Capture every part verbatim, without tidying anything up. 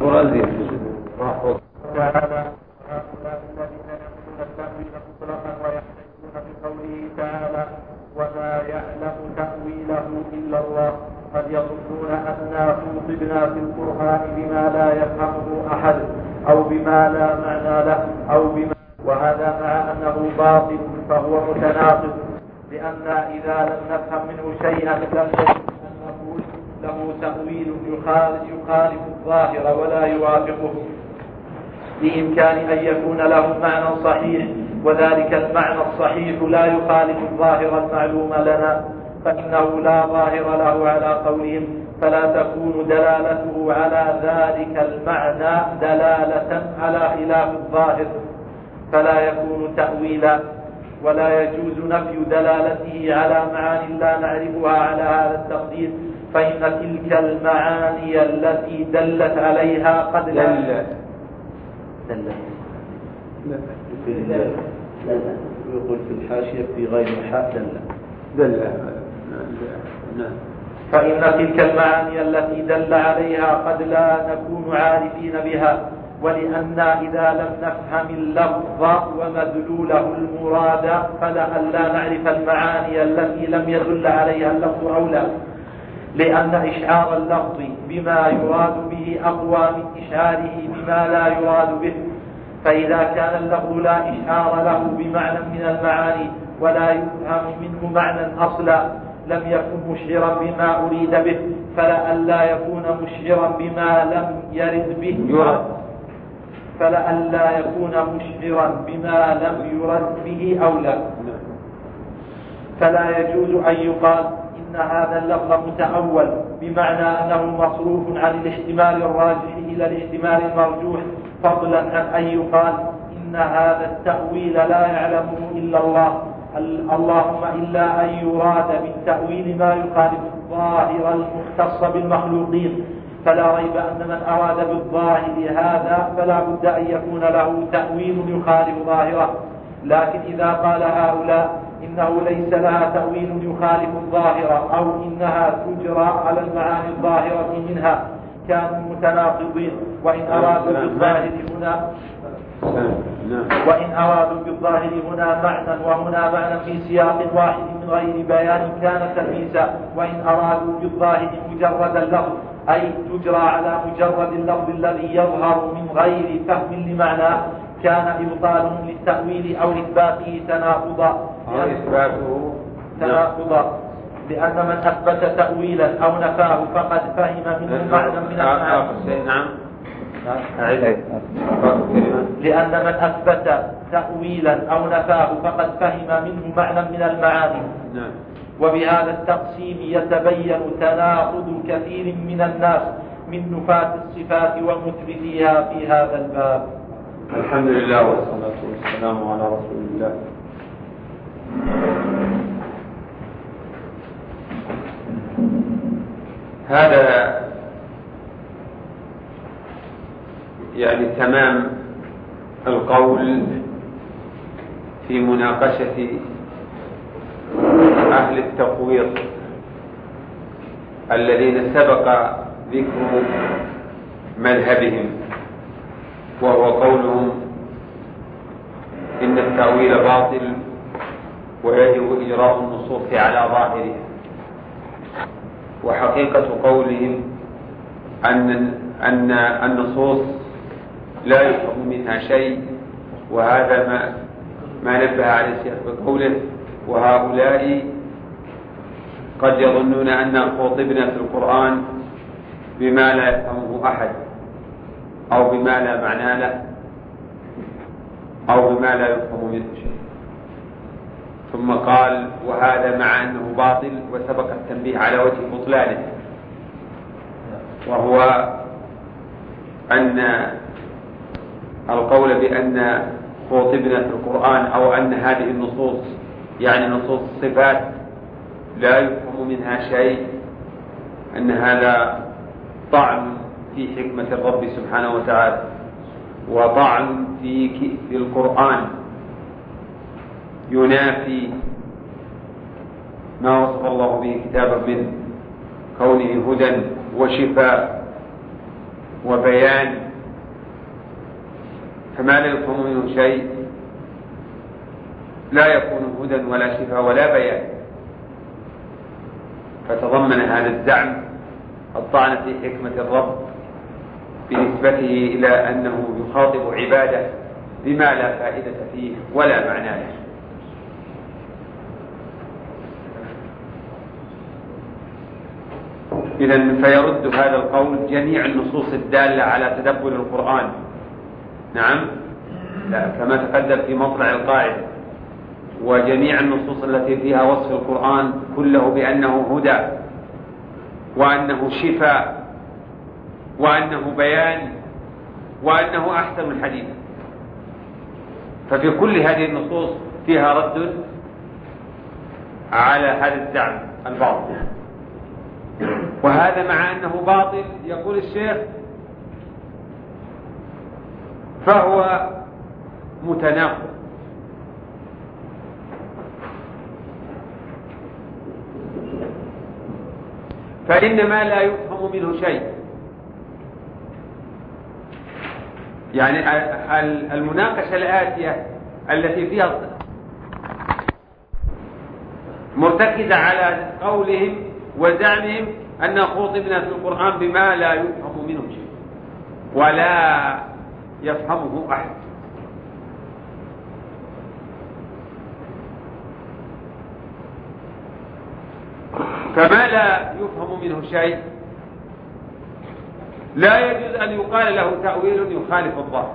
القرآن زين تعالى هؤلاء الذين يقولون التأويل مطلقا ويحتجون بقوله تعالى وما يعلم تأويله إلا الله قد يظنون أننا خوطبنا في القرآن بما لا يفهمه أحد أو بما لا معنى له أو بما وهذا مع أنه باطل فهو متناقض، لأن إذا لم نفهم منه شيئا لم نجد أن نقول له تأويل يخالف الظاهر ولا يوافقه، بإمكان أن يكون له معنى صحيح، وذلك المعنى الصحيح لا يخالف الظاهر المعلوم لنا، فإنه لا ظاهر له على قولهم، فلا تكون دلالته على ذلك المعنى دلالة على خلاف الظاهر، فلا يكون تأويلا، ولا يجوز نفي دلالته على معاني لا نعرفها على هذا التقدير، فإن تلك المعاني التي دلت عليها قد لا دل دل يقول في الحاشية في غير حاء دل دل نعم. فإن تلك المعاني التي دل عليها قد لا نكون عارفين بها، ولأننا إذا لم نفهم اللفظ ومدلوله المراد فلألا نعرف المعاني التي لم يدل عليها اللفظ أولى، لأن إشعار اللفظ بما يراد به أقوى من إشعاره بما لا يراد به، فإذا كان اللفظ لا إشعار له بمعنى من المعاني ولا يفهم منه معنى أصلا لم يكن مشعرا بما أريد به، فلألا يكون مشعرا بما لم يرد به يرد فلألا يكون مشعرا بما لم يرد به أولى. فلا يجوز أن يقال إن هذا اللفظ متأول بمعنى أنه مصروف عن الاحتمال الراجح إلى الاحتمال المرجوح، فضلا عن أن يقال إن هذا التأويل لا يعلمه إلا الله، اللهم إلا أن يراد بالتأويل ما يخالف الظاهر المختص بالمخلوقين، فلا ريب أن من أراد بالظاهر هذا فلا بد أن يكون له تأويل يخالف ظاهره، لكن إذا قال هؤلاء إنه ليس لها تأويل يخالف الظاهر أو إنها تجرى على المعاني الظاهرة منها كانوا متناقضين، وإن أرادوا بالظاهر هنا وإن أرادوا بالظاهر هنا معنى وهنا معنى في سياق واحد من غير بيان كان تلبيسا، وإن أرادوا بالظاهر مجرد اللفظ أي تجرى على مجرد اللفظ الذي يظهر من غير فهم لمعناه كان إبطالهم للتأويل أو إثباته تناقضا تناقضا لأن من أثبت تأويلا أو نفاه فقد فهم منه معنى من المعاني. نعم. لأن من أثبت تأويلا أو نفاه فقد فهم منه معنى من المعاني. وبهذا التقسيم يتبين تناقض كثير من الناس من نفاة الصفات ومثبتيها في هذا الباب. الحمد لله والصلاة والسلام على رسول الله. هذا يعني تمام القول في مناقشة أهل التفويض الذين سبق ذكر مذهبهم، وهو قولهم إن التأويل باطل ويجب إجراء النصوص على ظاهرها. وحقيقة قولهم أن أن النصوص لا يفهم منها شيء، وهذا ما ما نبه عليه الشيخ بقوله وهؤلاء قد يظنون أن خوطبنا في القرآن بما لا يفهمه أحد أو بما لا معنى له أو بما لا يفهم منه شيء. ثم قال وهذا مع أنه باطل وسبق التنبيه على وجه بطلانه، وهو أن القول بأن خوطبنا في القرآن أو أن هذه النصوص يعني نصوص الصفات لا يفهم منها شيء، أن هذا طعن في حكمة الرب سبحانه وتعالى وطعن في القرآن ينافي ما وصف الله به كتابا من كونه هدى وشفاء وبيان، فما لا يفهم منه شيء لا يكون هدى ولا شفاء ولا بيان. فتضمن هذا الزعم الطعن في حكمة الرب بنسبته إلى أنه يخاطب عباده بما لا فائدة فيه ولا معنى له. إذن فيرد هذا القول جميع النصوص الدالة على تدبر القرآن، نعم، لا كما تقدم في مطلع القاعدة، وجميع النصوص التي فيها وصف القرآن كله بأنه هدى وأنه شفاء وأنه بيان وأنه أحسن الحديث. ففي كل هذه النصوص فيها رد على هذا الزعم الباطل، وهذا مع أنه باطل يقول الشيخ فهو متناقض. فإن ما لا يفهم منه شيء، يعني المناقشة الآتية التي فيها مرتكزة على قولهم وزعمهم أن خطبنا في القرآن بما لا يفهم منه شيء ولا يفهمه أحد. فما لا يفهم منه شيء لا يجوز أن يقال له تأويل يخالف الظاهر،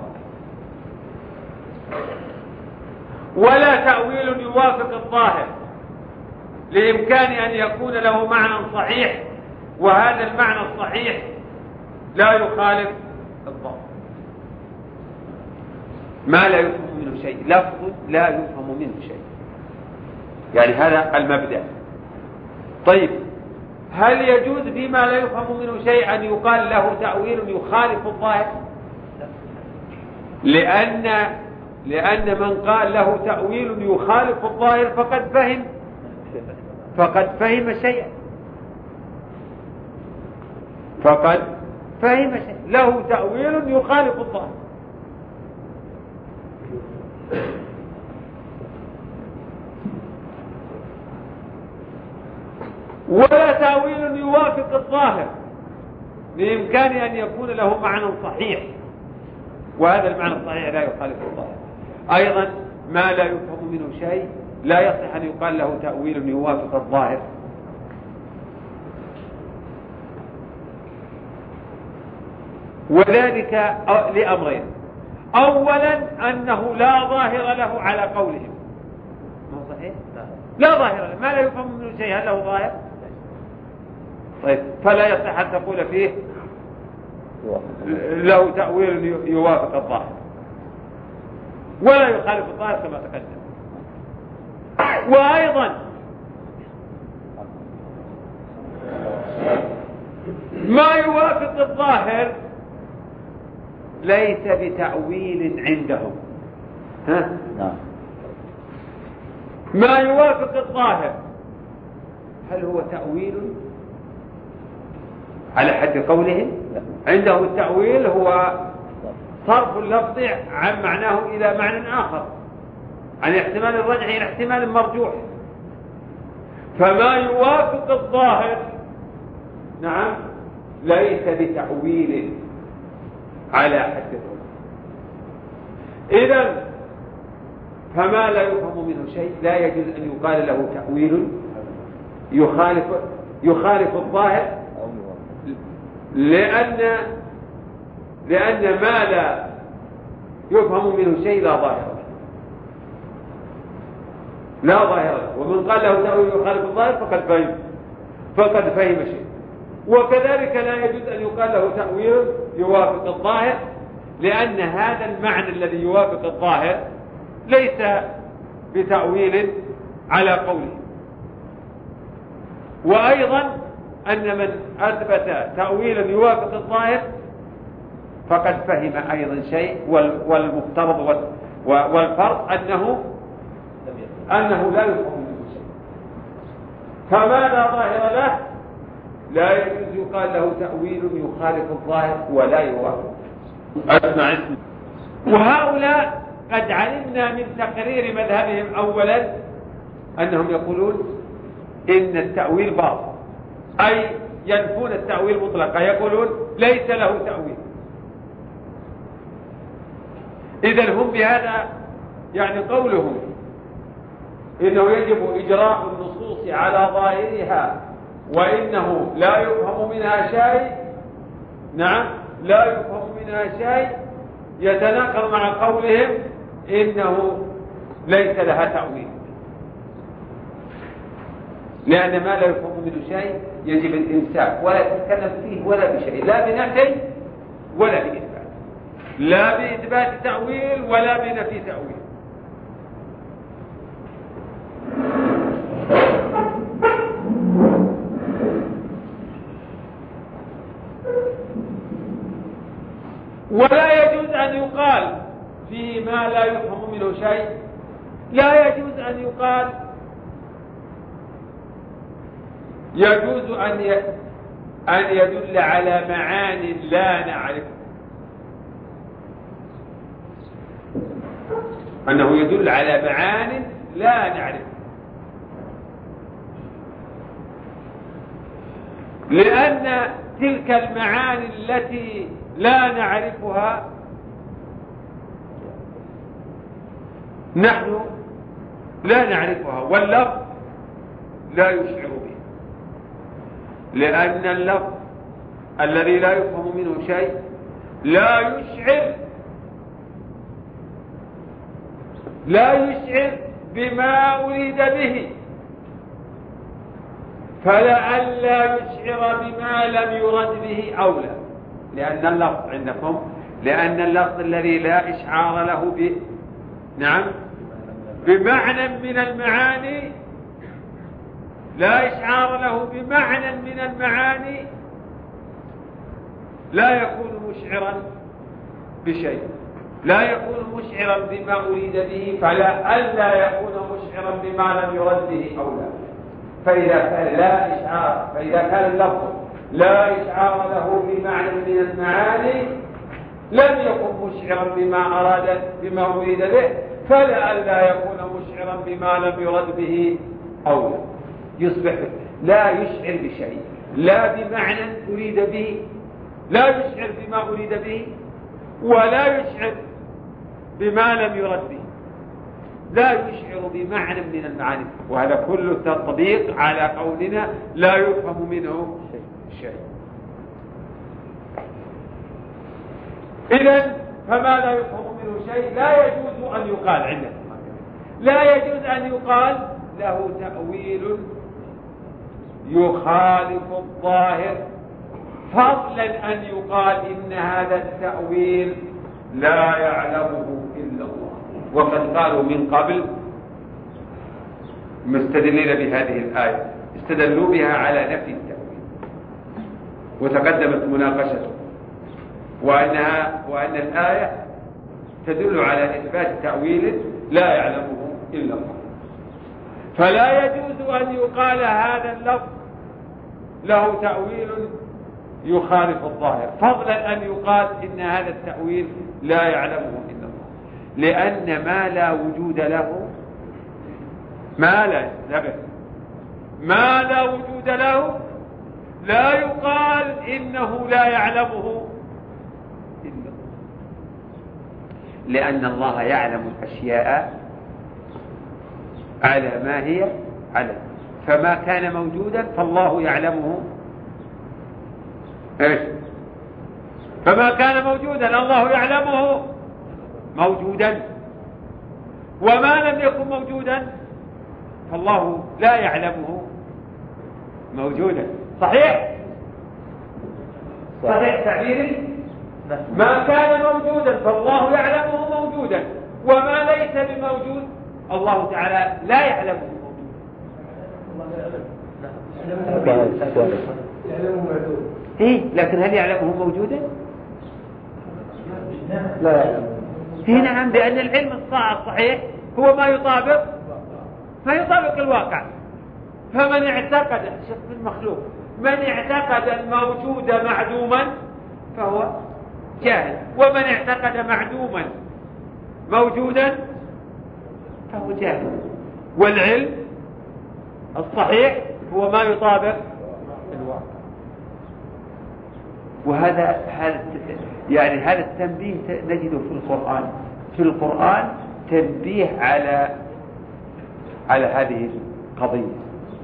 ولا تأويل يوافق الظاهر لإمكان أن يكون له معنى صحيح وهذا المعنى الصحيح لا يخالف الظاهر. ما لا يفهم منه شيء، لفظ لا يفهم منه شيء، يعني هذا المبدأ. طيب هل يجوز بما لا يفهم منه شيء أن يقال له تأويل يخالف الظاهر؟ لأن لأن من قال له تأويل يخالف الظاهر فقد فهم فقد فهم شيئا فقد فهم شيئا له تأويل يخالف الظاهر. ولا تأويل يوافق الظاهر بإمكان أن يكون له معنى صحيح وهذا المعنى الصحيح لا يخالف الظاهر. أيضا ما لا يفهم منه شيء لا يصح أن يقال له تأويل يوافق الظاهر. وذلك لأمرين: أولا أنه لا ظاهر له على قولهم، ما صحيح؟ لا ظاهر له، ما لا يفهم منه شيء هل له ظاهر؟ طيب فلا يصح أن تقول فيه له تأويل يوافق الظاهر ولا يخالف الظاهر كما تقدم. وأيضا ما يوافق الظاهر ليس بتأويل عندهم. ها؟ ما يوافق الظاهر هل هو تأويل على حد قولهم؟ عنده التأويل هو صرف اللفظ عن معناه إلى معنى آخر، عن احتمال الرجح إلى احتمال مرجوح. فما يوافق الظاهر نعم ليس بتأويل على حد قولهم. إذن فما لا يفهم منه شيء لا يجوز أن يقال له تأويل يخالف يخالف الظاهر، لأن لأن ما لا يفهم منه شيء لا ظاهر له لا ظاهر له ومن قال له تأويل يخالف الظاهر فقد فهم فقد فهم شيء. وكذلك لا يجوز أن يقال له تأويل يوافق الظاهر، لأن هذا المعنى الذي يوافق الظاهر ليس بتأويل على قوله. وأيضا أن من أثبت تأويلا يوافق الظاهر فقد فهم أيضا شيء، والمفترض والفرض أنه أنه لا يفهم منه شيء. فما لا ظاهر له لا يجوز يقال له تأويل يخالف الظاهر ولا يوافق. أسمع اسم. وهؤلاء قد علمنا من تقرير مذهبهم أولا أنهم يقولون إن التأويل باطل، أي ينفون التأويل مطلقا، يقولون ليس له تأويل. إذن هم بهذا يعني قولهم إنه يجب إجراء النصوص على ظاهرها وإنه لا يفهم منها شيء، نعم لا يفهم منها شيء، يتناقض مع قولهم إنه ليس لها تأويل، لأن ما لا يفهم منه شيء يجب الإمساك ولا تتكلم فيه ولا بشيء، لا بنفي ولا بإثبات، لا بإثبات تأويل ولا بنفي تأويل. ولا يجوز أن يقال فيه ما لا يفهم منه شيء، لا يجوز أن يقال يجوز أن أن يدل على معاني لا نعرف، أنه يدل على معاني لا نعرف، لأن تلك المعاني التي لا نعرفها نحن لا نعرفها واللفظ لا يشعر به، لأن اللفظ الذي لا يفهم منه شيء لا يشعر لا يشعر بما أريد به، فلئلا يشعر بما لم يرد به أولى، لأن اللفظ عندكم لأن اللفظ الذي لا إشعار له ب نعم بمعنى من المعاني لا إشعار له بمعنى من المعاني لا يكون مشعرا بشيء، لا يكون مشعرا بما أريد به، فلئلا يكون مشعرا بما لم يرد به أولى. فإذا كان لا إشعار فإذا كان اللفظ لا إشعار له بمعنى من المعاني لم يكن مشعرا بما أراد بما أريد به، فلئلا يكون مشعرا بما لم يرد به أولى، يصبح لا يشعر بشيء لا بمعنى أريد به، لا يشعر بما أريد به ولا يشعر بما لم يرد به، لا يشعر بمعنى من المعاني، وهذا كله تطبيق على قولنا لا يفهم منه شيء. إذن فما لا يفهم منه شيء لا يجوز أن يقال عنده، لا يجوز أن يقال له تأويل يخالف الظاهر، فضلا أن يقال إن هذا التأويل لا يعلمه إلا الله. وقد قالوا من قبل مستدلين بهذه الآية استدلوا بها على نفي التأويل، وتقدمت مناقشته، وأنها وأن الآية تدل على إثبات تأويل لا يعلمه إلا الله، فلا يجوز أن يقال هذا اللفظ له تأويل يخالف الظاهر، فضلا أن يقال إن هذا التأويل لا يعلمه إلا الله، لأن ما لا وجود له ما لا نبه ما لا وجود له لا يقال إنه لا يعلمه إلا الله، لأن الله يعلم الأشياء على ما هي عليه، فما كان موجودا فالله يعلمه إيش؟ فما كان موجودا الله يعلمه موجودا، وما لم يكن موجودا فالله لا يعلمه موجودا. صحيح؟ صحيح تعبيري؟ ما كان موجودا فالله يعلمه موجودا، وما ليس بموجود الله تعالى لا يعلمه موجودا. إيه لكن هل يعلمه موجودا؟ لا يعلم. إيه نعم، بأن العلم الصحيح هو ما يطابق ما يطابق الواقع. فمن اعتقد شخص المخلوق من اعتقد الموجود معدوما فهو جاهل، ومن اعتقد معدوما موجودا فهو جاهل. والعلم الصحيح هو ما يطابق الواقع. وهذا هذا يعني هذا التنبيه نجده في القرآن. في القرآن تنبيه على على هذه القضية.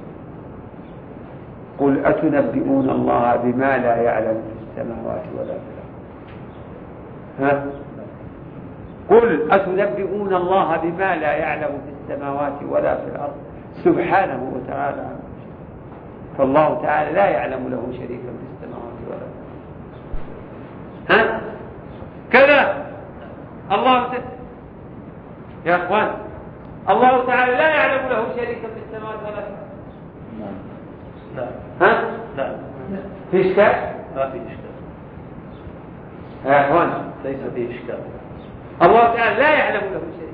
قل أتنبئون الله بما لا يعلم في السماوات ولا في الأرض. ها؟ قل أتنبئون الله بما لا يعلم في السماوات ولا في الأرض سبحانه وتعالى. فالله تعالى لا يعلم له شريكا في السماوات ولا في الأرض. ها؟ كذا الله تعالى يا أخوان، الله تعالى لا يعلم له شريكا في السماوات ولا في الأرض. لا ها؟ لا في إشكال؟ ما في إشكال يا أخوان، ليس فيه إشكال. الله تعالى لا يعلم له شيء.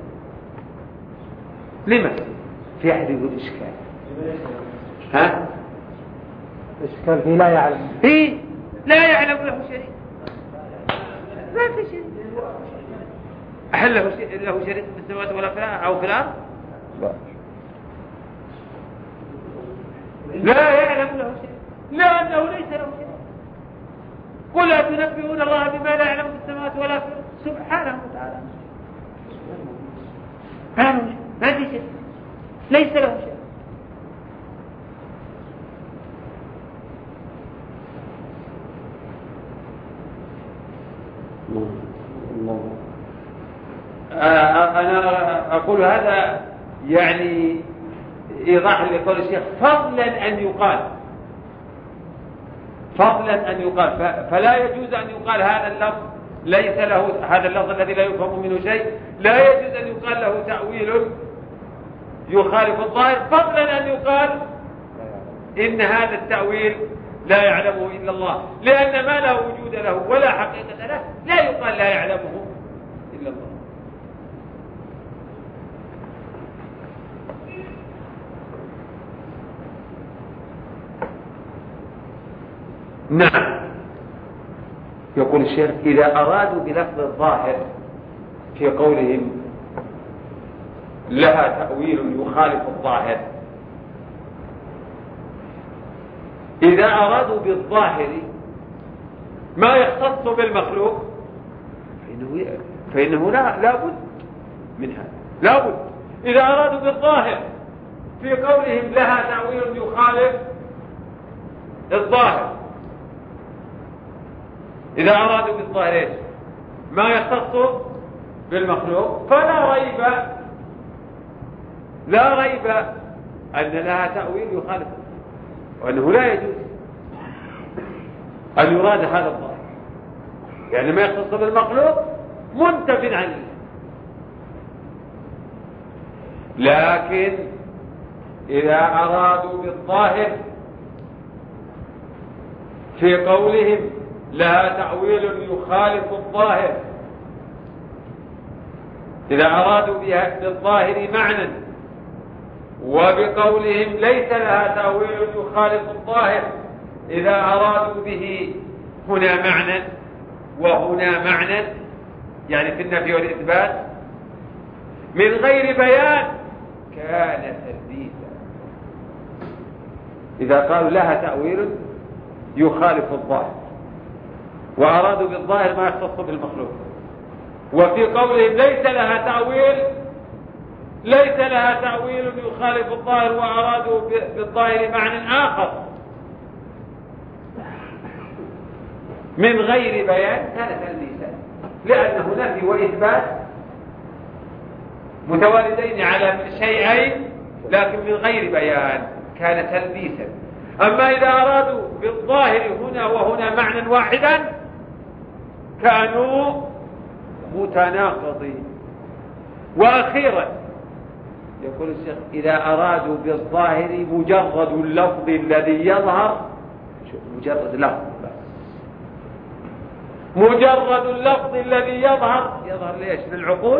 لما؟ في أحد يقول إشكال. ها؟ إشكال فيه لا يعلم. في لا يعلم له شيء. ما في شيء. هل له شيء له شريك في السماوات ولا في الأرض أو في الأرض؟ لا. لا يعلم له شيء لأنه ليس له شيء. قل أتنبئون الله بما لا يعلم في السماوات ولا في الأرض سبحانه وتعالى. ما في شيء، ليس له شيء. الله. أنا أقول هذا يعني إيضاح لقول الشيخ، فضلا أن يقال فضلا أن يقال فلا يجوز أن يقال هذا اللفظ ليس له، هذا اللفظ الذي لا يفهم منه شيء لا يجوز أن يقال له تأويل يخالف الظاهر، فضلا أن يقال إن هذا التأويل لا يعلمه إلا الله، لأن ما لا وجود له ولا حقيقة له لا يقال لا يعلمه إلا الله. نعم. يقول الشيخ إذا أرادوا بلفظ الظاهر في قولهم لها تأويل يخالف الظاهر، إذا أرادوا بالظاهر ما يختص بالمخلوق فإنه, فإنه لا, لا بد من هذا، لا بد. إذا أرادوا بالظاهر في قولهم لها تأويل يخالف الظاهر، إذا أرادوا بالظاهر ما يختص بالمخلوق فلا ريب لا ريب أن لها تأويل يخالف، وأنه لا يجوز أن يراد هذا الظاهر، يعني ما يختص بالمخلوق منتف عنه. لكن إذا أرادوا بالظاهر في قولهم لها تأويل يخالف الظاهر، إذا أرادوا بها بالظاهر معنى وبقولهم ليس لها تأويل يخالف الظاهر، إذا أرادوا به هنا معنى وهنا معنى، يعني في النفي والإثبات من غير بيان كان تلبيسا. إذا قالوا لها تأويل يخالف الظاهر وأرادوا بالظاهر ما يختص بالمخلوق، وفي قولهم ليس لها تأويل ليس لها تأويل يخالف الظاهر وأرادوا بالظاهر معنى آخر من غير بيان كان تلبيسا، لأنه نفي وإثبات متوالدين على شيئين لكن من غير بيان كان تلبيسا. أما إذا أرادوا بالظاهر هنا وهنا معنى واحدا كانوا متناقضين. وأخيرا يقول الشيخ إذا أرادوا بالظاهر مجرد اللفظ الذي يظهر، مجرد لفظ مجرد اللفظ الذي يظهر يظهر ليش؟ للعقول.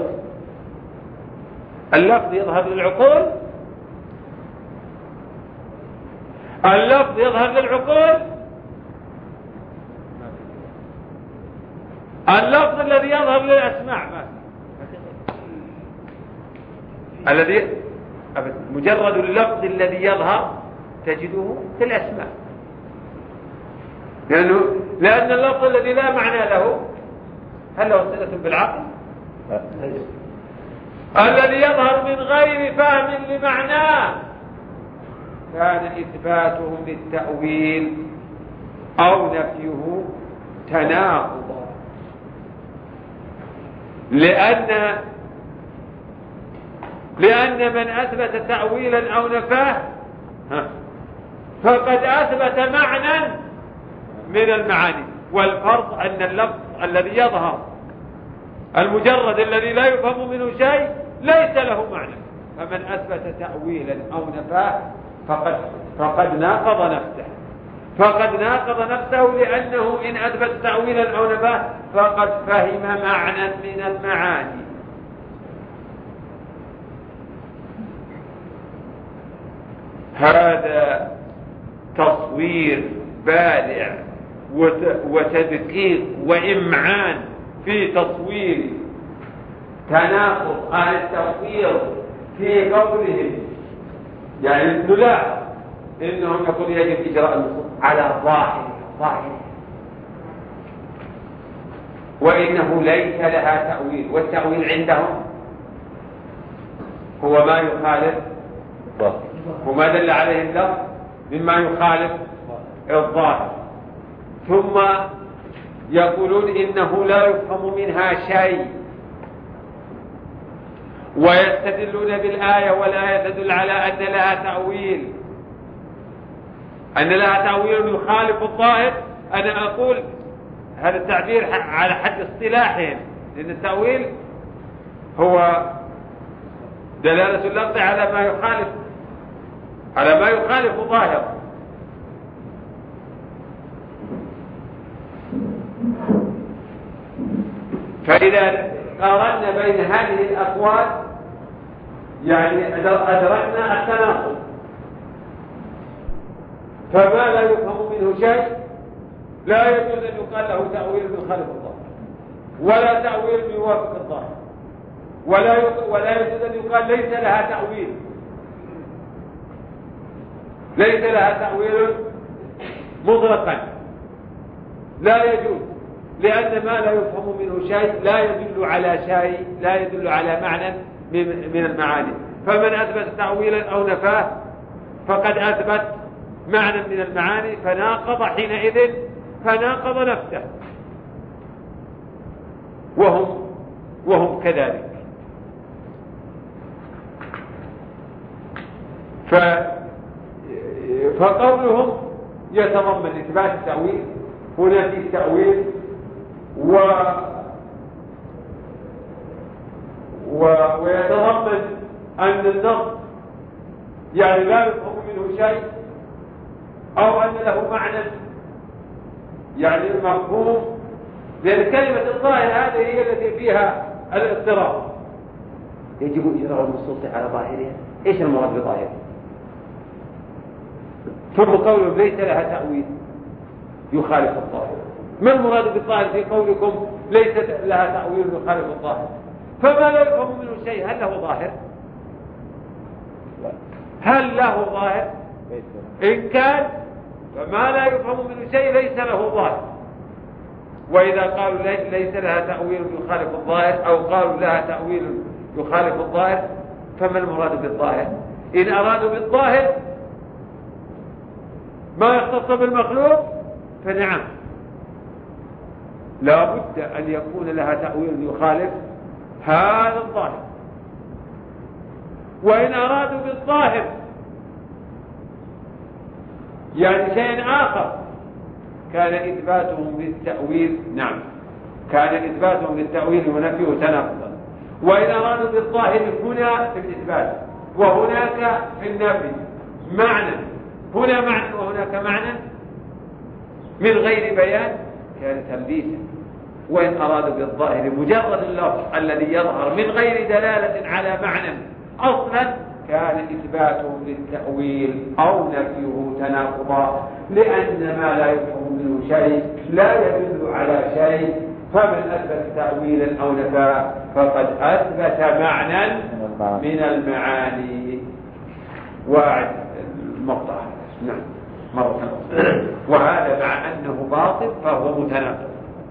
اللفظ يظهر للعقول اللفظ يظهر للعقول، اللفظ الذي يظهر للأسماع ما الذي مجرد اللفظ الذي يظهر تجده في الأسماء، لأنه لأن اللفظ الذي لا معنى له هل له صلة بالعقل؟ الذي يظهر من غير فهم لمعناه كان إثباته للتأويل أو نفيه تناقضا، لأن لأن من أثبت تأويلا أو نفاه فقد أثبت معنى من المعاني، والفرض أن اللفظ الذي يظهر المجرد الذي لا يفهم منه شيء ليس له معنى، فمن أثبت تأويلا أو نفاه فقد فقد ناقض نفسه فقد ناقض نفسه لأنه إن أثبت تأويلا أو نفاه فقد فهم معنى من المعاني. هذا تصوير بالع وتدقيق وإمعان في تصوير تناقض عن التصوير في قولهم، يعني نلاحظ إنهم يقول يجب إجراء النصوص على ظاهر ظاهر وإنه ليس لها تأويل، والتأويل عندهم هو ما يخالف وما دل عليه اللفظ مما يخالف الظاهر، ثم يقولون إنه لا يفهم منها شيء، ويستدلون بالآية والآية تدل على أن لها تأويل أن لها تأويل يخالف الظاهر. أنا أقول هذا التعبير على حد اصطلاحهم، لأن التأويل هو دلالة اللفظ على ما يخالف على ما يخالف الظاهر. فإذا قارنا بين هذه الأقوال يعني أدركنا التناقض، فما لا يفهم منه شيء لا يجوز أن يقال له تأويل يخالف الظاهر، ولا تأويل يوافق الظاهر، ولا ولا يجوز أن يقال ليس لها تأويل ليس لها تأويل مطلقا، لا يجوز، لأن ما لا يفهم منه شيء لا يدل على شيء لا يدل على معنى من المعاني. فمن أثبت تأويلا أو نفاه فقد أثبت معنى من المعاني، فناقض حينئذ فناقض نفسه، وهم وهم كذلك. ف فقولهم يتضمن إثبات التأويل، هنا في التأويل و... و... ويتضمن أن النص يعني لا يفهم منه شيء، أو أن له معنى يعني مفهوم، لأن كلمة الظاهر هذه هي التي فيها الاضطراب. يجب إجراء النصوص على ظاهرها. إيش المراد بظاهر؟ ثم قولهم ليس لها تأويل يخالف الظاهر. ما المراد بالظاهر في قولكم ليس لها تأويل يخالف الظاهر؟ فما لا يفهم منه شيء هل له ظاهر؟ هل له ظاهر؟ إن كان فما لا يفهم منه شيء ليس له ظاهر. وإذا قالوا ليس لها تأويل يخالف الظاهر أو قالوا لها تأويل يخالف الظاهر فما المراد بالظاهر؟ إن أرادوا بالظاهر ما يختص بالمخلوق فنعم لا بد أن يكون لها تأويل يخالف هذا الظاهر. وإن أرادوا بالظاهر يعني شيء آخر كان إثباتهم للتأويل نعم كان إثباتهم للتأويل ونفيه تناقضا. وإن أرادوا بالظاهر هنا في الإثبات وهناك في النفي معنى، هنا معنى وهناك معنى من غير بيان كان تلبيسا. وإن أرادوا بالظاهر مجرد اللفظ الذي يظهر من غير دلالة على معنى أصلا كان إثباته للتأويل أو نفيه تناقضا، لأن ما لا يفهم منه شيء لا يدل على شيء، فمن أثبت تأويلا أو نفاه فقد أثبت معنى من المعاني. وأعد المقطع نعم مرة، وهذا مع أنه باطل فهو متناقض.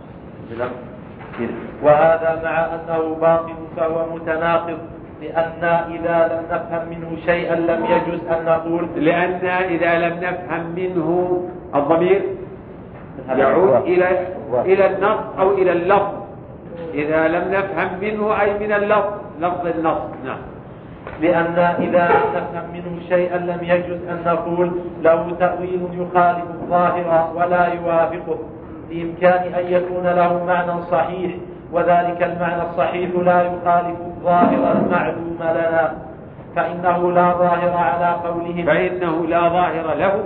وهذا مع أنه باطل فهو متناقض، لأن إذا لم نفهم منه شيئا لم يجوز أن نقول لأن إذا لم نفهم منه الضمير يعود إلى إلى النص أو إلى اللفظ. إذا لم نفهم منه أي من اللفظ، لفظ النص. نعم. لأن إذا لم نفهم منه شيئا لم يجوز أن نقول له تأويل يخالف الظاهر ولا يوافقه، بإمكان أن يكون له معنى صحيح، وذلك المعنى الصحيح لا يخالف الظاهر المعلوم لنا، فإنه لا ظاهر على قولهم فإنه لا ظاهر له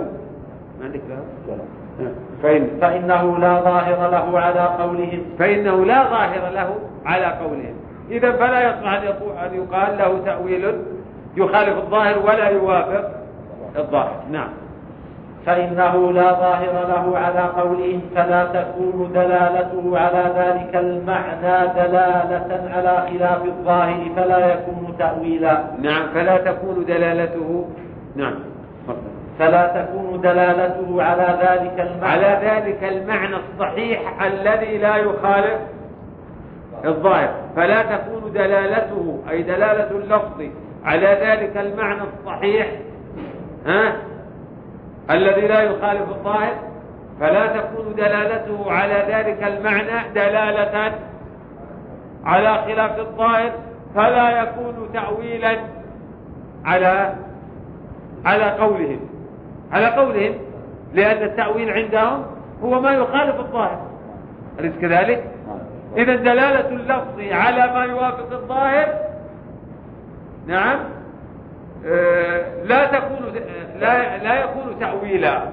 فإن فإنه لا ظاهر له على قولهم فإنه لا ظاهر له على قولهم. إذا فلا يصلح أن يقال له تأويل يخالف الظاهر ولا يوافق الظاهر. نعم. فإنه لا ظاهر له على قولهم، فلا تكون دلالته على ذلك المعنى دلالة على خلاف الظاهر فلا يكون تأويلا. نعم. فلا تكون دلالته نعم فلا تكون دلالته على ذلك المعنى على ذلك المعنى الصحيح الذي لا يخالف الظاهر. فلا تكون دلالته أي دلالة اللفظ على ذلك المعنى الصحيح ها الذي لا يخالف الظاهر، فلا تكون دلالته على ذلك المعنى دلالة على خلاف الظاهر فلا يكون تأويلا على على قولهم على قولهم لأن التأويل عندهم هو ما يخالف الظاهر، أليس كذلك؟ إذا دلالة اللفظ على ما يوافق الظاهر نعم آه لا تكون لا لا يكون تأويلا،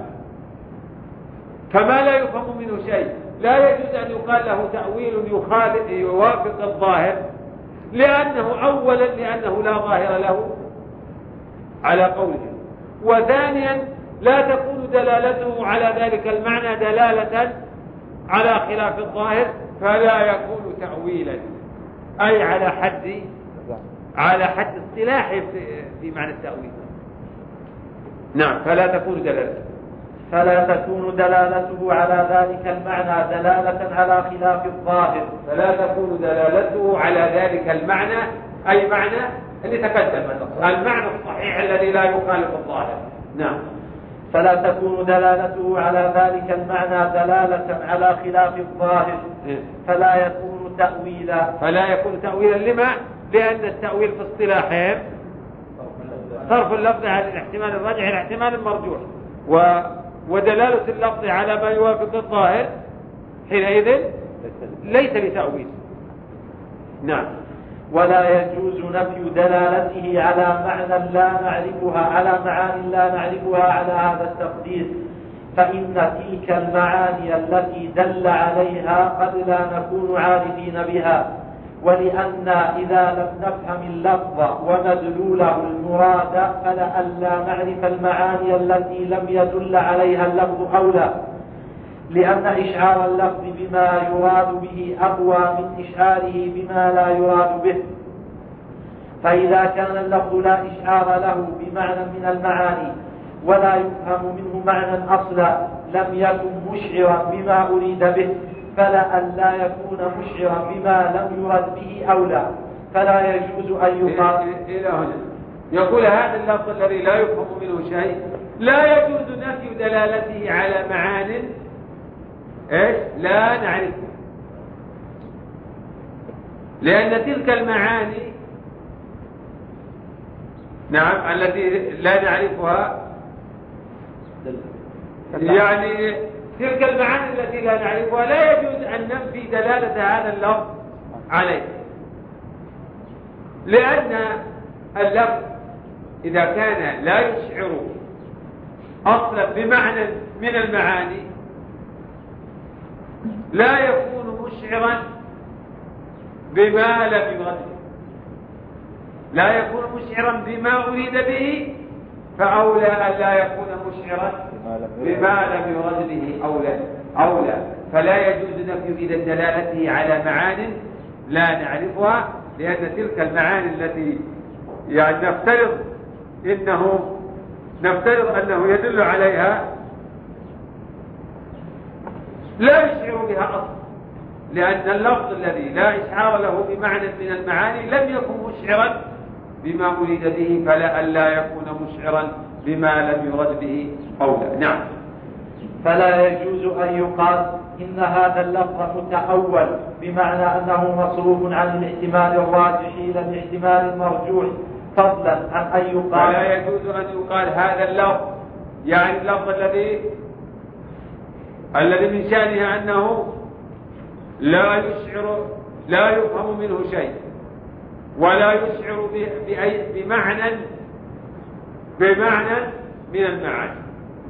فما لا يفهم منه شيء لا يجوز أن يقال له تأويل يخالف يوافق الظاهر، لأنه أولا لأنه لا ظاهر له على قوله، وثانيا لا تكون دلالته على ذلك المعنى دلالة على خلاف الظاهر فلا يكون تأويلا أي على حد على حد اصطلاحه في معنى التأويل. نعم. فلا تكون دلالته فلا تكون دلالته على ذلك المعنى دلالة على خلاف الظاهر فلا تكون دلالته على ذلك المعنى أي معنى اللي تقدم المعنى الصحيح الذي لا يخالف الظاهر. نعم. فلا تكون دلالته على ذلك المعنى دلالة على خلاف الظاهر فلا يكون تأويلا فلا يكون تأويلا لما؟ لأن التأويل في اصطلاحهم صرف اللفظ عن الاحتمال الراجح إلى الاحتمال المرجوح، و... ودلالة اللفظ على ما يوافق الظاهر حينئذ ليس بتأويل. نعم. ولا يجوز نفي دلالته على معنى لا نعرفها على معاني لا نعرفها على هذا التقدير، فإن تلك المعاني التي دل عليها قد لا نكون عارفين بها، ولأن إذا لم نفهم اللفظ ومدلوله المراد فلئلا نعرف المعاني التي لم يدل عليها اللفظ أولى، لأن إشعار اللفظ بما يراد به أقوى من إشعاره بما لا يراد به. فإذا كان اللفظ لا إشعار له بمعنى من المعاني ولا يفهم منه معنى أصلا لم يكن مشعرا بما أريد به، فلئلا يكون مشعرا بما لم يرد به أولى، فلا يجوز أن يقال. إلى هنا يقول هذا اللفظ الذي لا يفهم منه شيء لا يجوز نفي دلالته على معان إيش لا نعرفها، لأن تلك المعاني نعم التي لا نعرفها يعني تلك المعاني التي لا نعرفها لا يجوز أن ننفي دلالة هذا اللفظ عليه، لأن اللفظ إذا كان لا يشعر أصلا بمعنى من المعاني لا يكون مشعرا بما لم يرد، لا يكون مشعرا بما أريد به فأولى أن لا يكون مشعرا بما لم يرد به أولى أولى فلا يجوز نفي إذا دلالته على معان لا نعرفها، لأن تلك المعاني التي يعني نفترض إنه نفترض أنه يدل عليها لا يشعر بها أصلا، لأن اللفظ الذي لا إشعار له بمعنى من المعاني لم يكن مشعرا بما أريد به، فلا ألا يكون مشعرا بما لم يرد به أولى. نعم. فلا يجوز أن يقال إن هذا اللفظ متأول بمعنى أنه مصروف عن الاحتمال الراجح إلى الاحتمال المرجوح، فضلا عن أن يقال فلا يجوز أن يقال هذا اللفظ، يعني اللفظ الذي الذي من شأنه أنه لا يشعر لا يفهم منه شيء ولا يشعر بأي بمعنى بمعنى من المعاني،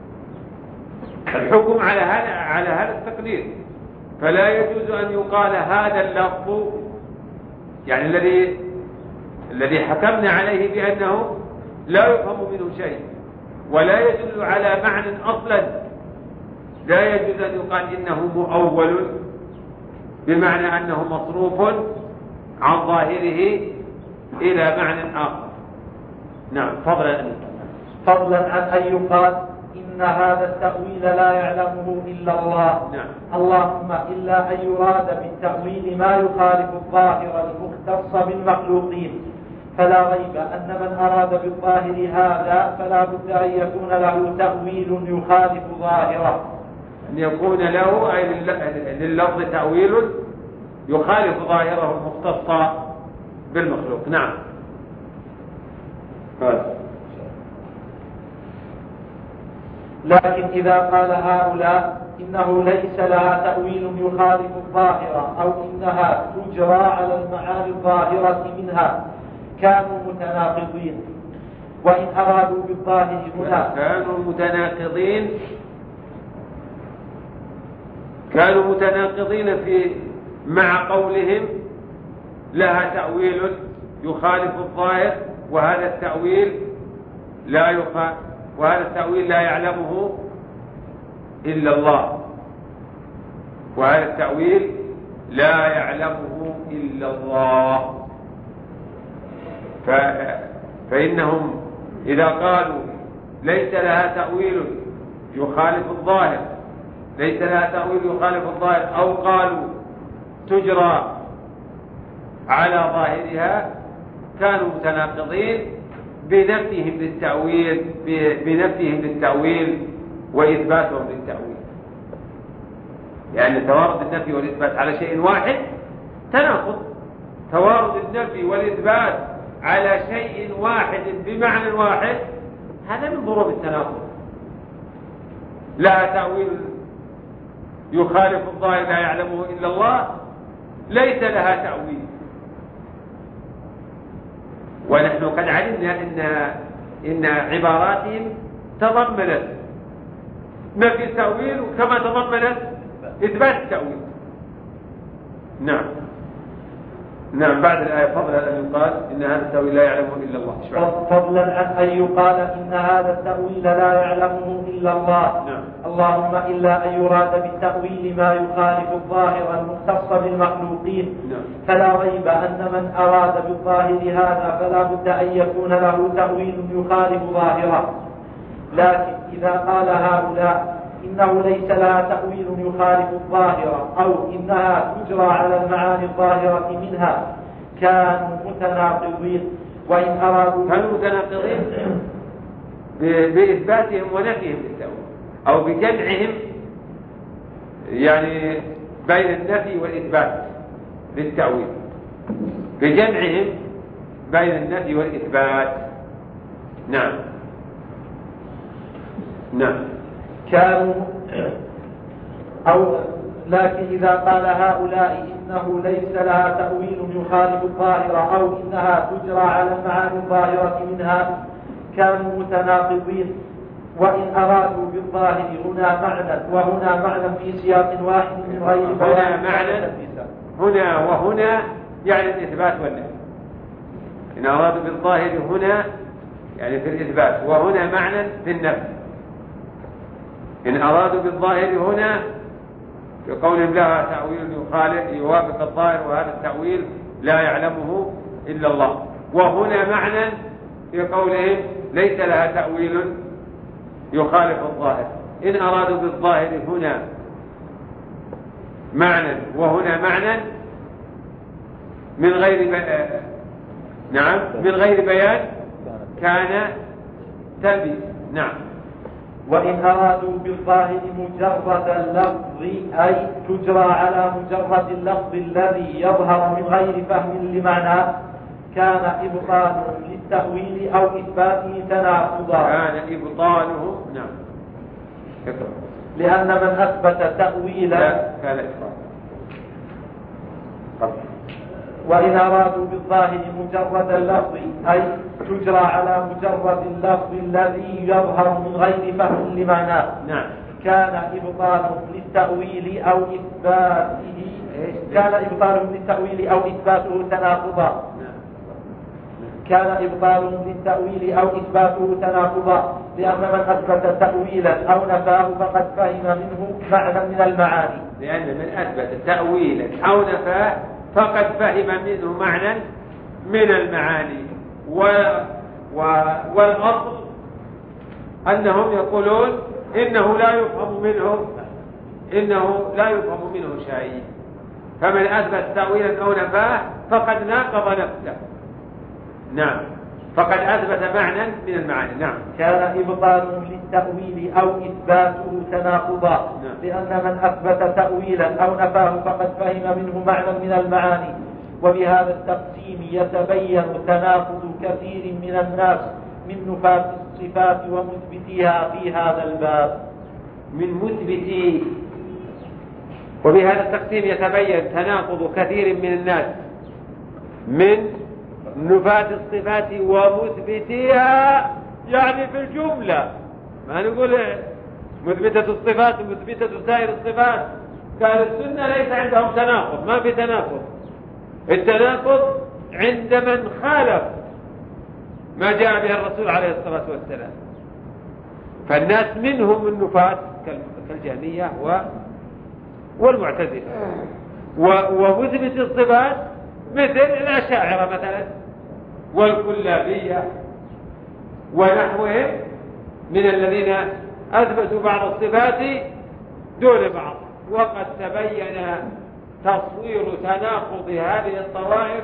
الحكم على هذا على هذا التقدير. فلا يجوز أن يقال هذا اللفظ يعني الذي الذي حكمنا عليه بأنه لا يفهم منه شيء ولا يدل على معنى أصلا، لا يجوز أن يقال إنه مؤول بمعنى أنه مصروف عن ظاهره إلى معنى آخر. نعم. فضلا فضلا عن أن يقال إن هذا التأويل لا يعلمه إلا الله. نعم. اللهم إلا أن يراد بالتأويل ما يخالف الظاهر المختص بالمخلوقين، فلا ريب أن من أراد بالظاهر هذا فلا بد أن يكون له تأويل يخالف ظاهره، أن يكون له أي لللفظ تأويل يخالف ظاهره المختص بالمخلوق. نعم. لكن إذا قال هؤلاء إنه ليس لها تأويل يخالف الظاهر أو إنها تجرى على المعاني الظاهرة منها كانوا متناقضين، وإن أرادوا بالظاهر هنا كانوا متناقضين كانوا متناقضين في مع قولهم لها تأويل يخالف الظاهر، وهذا التأويل لا يخالف وهذا التأويل لا يعلمه إلا الله، وهذا التأويل لا يعلمه إلا الله. ف... فإنهم إذا قالوا ليس لها تأويل يخالف الظاهر ليس لها تأويل يخالف الظاهر أو قالوا تجرى على ظاهرها كانوا متناقضين بنفيهم للتأويل بنفيهم للتأويل وإثباتهم للتأويل، يعني توارد النفي والإثبات على شيء واحد تناقض. توارد النفي والإثبات على شيء واحد بمعنى واحد هذا من ضروب التناقض. لها تأويل يخالف الظاهر لا يعلمه إلا الله، ليس لها تأويل. ونحن قد علمنا إن إن عباراتهم تضمنت نفي التأويل كما تضمنت إثبات التأويل. نعم. نعم. بعد الآية فضلا أن يقال إن هذا التأويل لا يعلمه إلا الله. فضلا عن أن يقال إن هذا التأويل لا يعلمه إلا الله. نعم. اللهم إلا أن يراد بالتأويل ما يخالف الظاهر المختص بالمخلوقين. نعم. فلا ريب أن من أراد بالظاهر هذا فلا بد أن يكون له تأويل يخالف ظاهره. لكن إذا قال هؤلاء إنه ليس لها تأويل يخالف الظاهر أو إنها تجرى على المعاني الظاهرة منها كانوا متناقضين، وإن أرادوا كانوا متناقضين بإثباتهم ونفيهم للتأويل أو بجمعهم يعني بين النفي والإثبات للتأويل، بجمعهم بين النفي والإثبات. نعم. نعم. كانوا أو لكن إذا قال هؤلاء إنه ليس لها تأويل يخالف الظاهر أو إنها تجرى على المعاني الظاهرة منها كانوا متناقضين، وإن أرادوا بالظاهر هنا معنى وهنا معنى في سياق واحد من غير هنا معنى هنا وهنا يعني الإثبات والنفي، إن أرادوا بالظاهر هنا يعني في الإثبات، وهنا معنى في النفي. إن أرادوا بالظاهر هنا في قولهم لها تأويل يخالف يوافق الظاهر وهذا التأويل لا يعلمه إلا الله، وهنا معنى في قولهم ليس لها تأويل يخالف الظاهر. إن أرادوا بالظاهر هنا معنى وهنا معنى من غير ب... نعم من غير بيان كان تلبيس. نعم. وإن أرادوا بالظاهر مجرد اللفظ أي تجرى على مجرد اللفظ الذي يظهر من غير فهم لمعنى كان إبطاله للتأويل أو إثباته تناقضا. كان إبطاله نعم اقرأ. لأن من أثبت تأويلا كان إبطاله. وإن أرادوا بالظاهر مجرد اللفظ أي تجرى على مجرد اللفظ الذي يظهر من غير فهم لمعنى نعم كان إبطاله للتأويل أو إثباته كان إبطاله للتأويل أو إثباته تناقضا. كان إبطاله للتأويل أو إثباته تناقضا لأن من أثبت تأويلا أو نفاه فقد فهم منه معنى من المعاني. لأن من أثبت تأويلا أو نفاه فقد فهم منه معنى من المعاني. و... و... والأصل أنهم يقولون إنه لا يفهم منه إنه لا يفهم منه شيء، فمن أثبت تأويلا أو نفاه فقد ناقض نفسه. نعم فقد أثبت معنى من المعاني. نعم كان إبطاله للتأويل أو إثباته تناقضا نعم. لأن من أثبت تأويلا أو نفاه فقد فهم منه معنى من المعاني. وبهذا التقسيم يتبين تناقض كثير من الناس من نفاة الصفات ومثبتيها في هذا الباب. من مثبتي وبهذا التقسيم يتبين تناقض كثير من الناس من نفاة الصفات ومثبتيها، يعني في الجملة، ما نقول مثبتة الصفات ومثبتة سائر الصفات. قال السنة ليس عندهم تناقض، ما في تناقض. التناقض عند من خالف ما جاء به الرسول عليه الصلاة والسلام. فالناس منهم النفاة كالجهمية والمعتزلة، ومثبت الصفات مثل الأشاعرة مثلا والكلابية ونحوهم من الذين أثبتوا بعض الصفات دون بعض. وقد تبين تصوير تناقض هذه الطوائف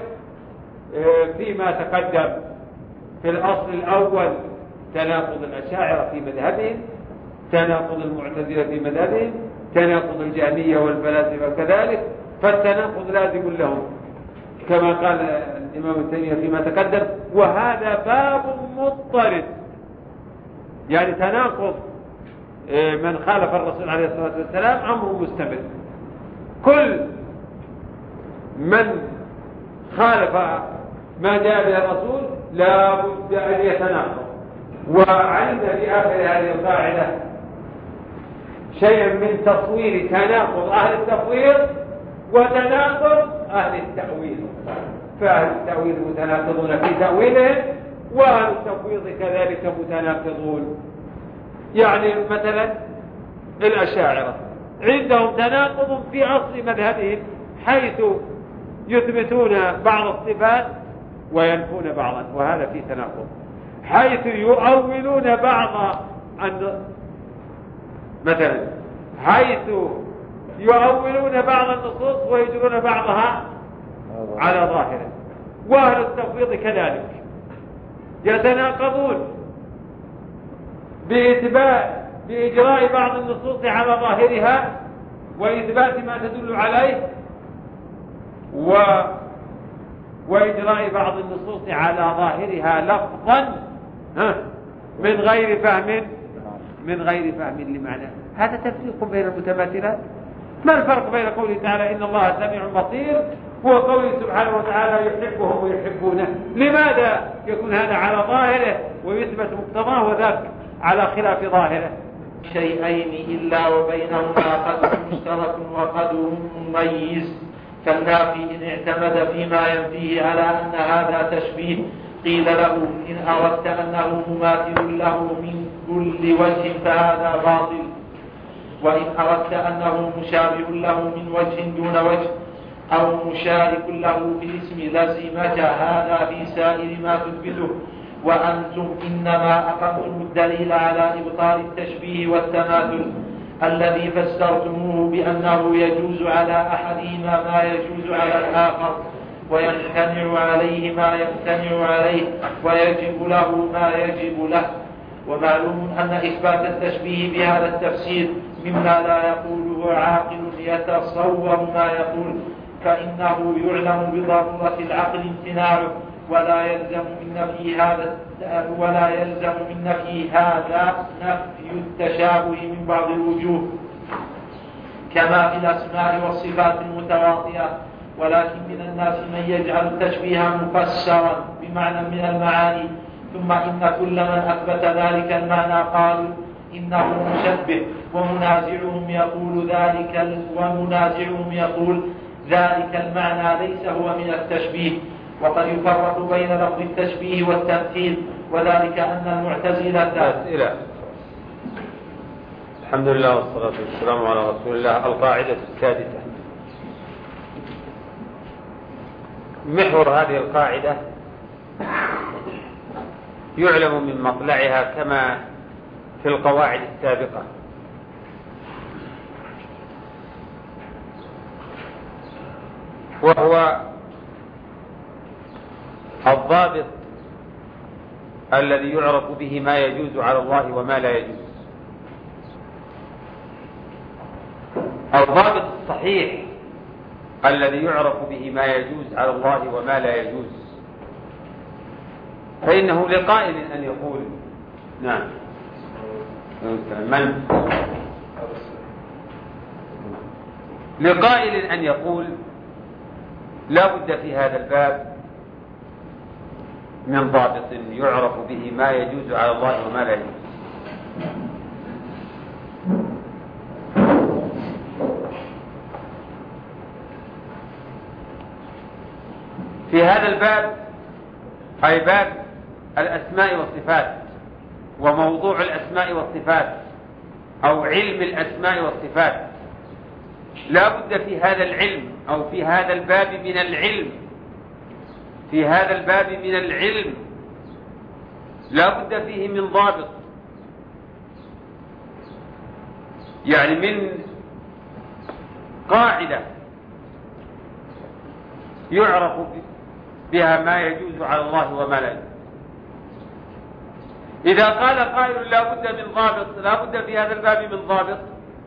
فيما تقدم. في الأصل الأول تناقض الأشاعرة في مذهبهم، تناقض المعتزلة في مذهبهم، تناقض الجهمية والفلاسفة كذلك، فالتناقض لازم لهم كما قال الإمام ابن تيمية فيما تقدم. وهذا باب مضطرد، يعني تناقض من خالف الرسول عليه الصلاة والسلام أمر مستمر. كل من خالف ما جاء به الرسول لا بد أن يتناقض. وعند في آخر هذه القاعدة شيئا من تصوير تناقض أهل التفويض وتناقض أهل التأويل. فأهل التأويل متناقضون في تأويلهم، وأهل التفويض كذلك متناقضون. يعني مثلا الأشاعرة عندهم تناقض في أصل مذهبهم، حيث يثبتون بعض الصفات وينفون بعضا، وهذا فيه تناقض. حيث يؤولون بعض مثلا حيث يؤولون بعض النصوص ويجرون بعضها على ظاهره. وأهل التفويض كذلك يتناقضون بإثبات بإجراء بعض النصوص على ظاهرها وإثبات ما تدل عليه، و وإجراء بعض النصوص على ظاهرها لفظا من غير فهم من غير فهم لمعنى. هذا تفريق بين المتماثلات. ما الفرق بين قوله تعالى إن الله سميع بصير وقوله سبحانه وتعالى يحبهم ويحبونه؟ لماذا يكون هذا على ظاهره ويثبت مقتضاه وذاك على خلاف ظاهره؟ شيئين إلا وبينهما قدر مشترك وقدر مميز، كالنافي إن اعتمد فيما ينفيه على أن هذا تشبيه قيل له إن أردت أنه مماثل له من كل وجه فهذا باطل، وإن أردت أنه مشابه له من وجه دون وجه أو مشارك له في الاسم لزمك هذا في سائر ما تثبته، وأنتم إنما أقمتم الدليل على إبطال التشبيه والتماثل الذي فسرتموه بأنه يجوز على أحدهما ما يجوز على الآخر، ويمتنع عليه ما يمتنع عليه، ويجب له ما يجب له. ومعلوم أن إثبات التشبيه بهذا التفسير مما لا يقوله عاقل يتصور ما يقول، فإنه يعلم بضرورة العقل امتناعه، ولا يلزم من نفي هذا ولا يلزم من نفي هذا نفي التشابه من بعض الوجوه كما في الأسماء والصفات المتواطئة. ولكن من الناس من يجعل التشبيه مفسرا بمعنى من المعاني، ثم إن كل من أثبت ذلك المعنى قالوا إنه مشبه، ومنازعهم يقول ذلك ومنازعهم يقول ذلك المعنى ليس هو من التشبيه. وقد يفرق بين لفظ التشبيه والتمثيل، وذلك أن المعتزلة أسئلة. الحمد لله والصلاة والسلام على رسول الله. القاعدة السادسة. محور هذه القاعدة يعلم من مطلعها كما في القواعد السابقة، وهو الضابط الذي يعرف به ما يجوز على الله وما لا يجوز. الضابط الصحيح الذي يعرف به ما يجوز على الله وما لا يجوز، فإنه لقائل أن يقول نعم من لقائل أن يقول لا بد في هذا الباب من ضابط يعرف به ما يجوز على الله وما لا يجوز. في هذا الباب أي باب الأسماء والصفات، وموضوع الأسماء والصفات أو علم الأسماء والصفات، لا بد في هذا العلم أو في هذا الباب من العلم في هذا الباب من العلم لا بد فيه من ضابط، يعني من قاعدة يعرف بها ما يجوز على الله وما لا يجوز. إذا قال قائل لا بد من ضابط، لا بد في هذا الباب من ضابط،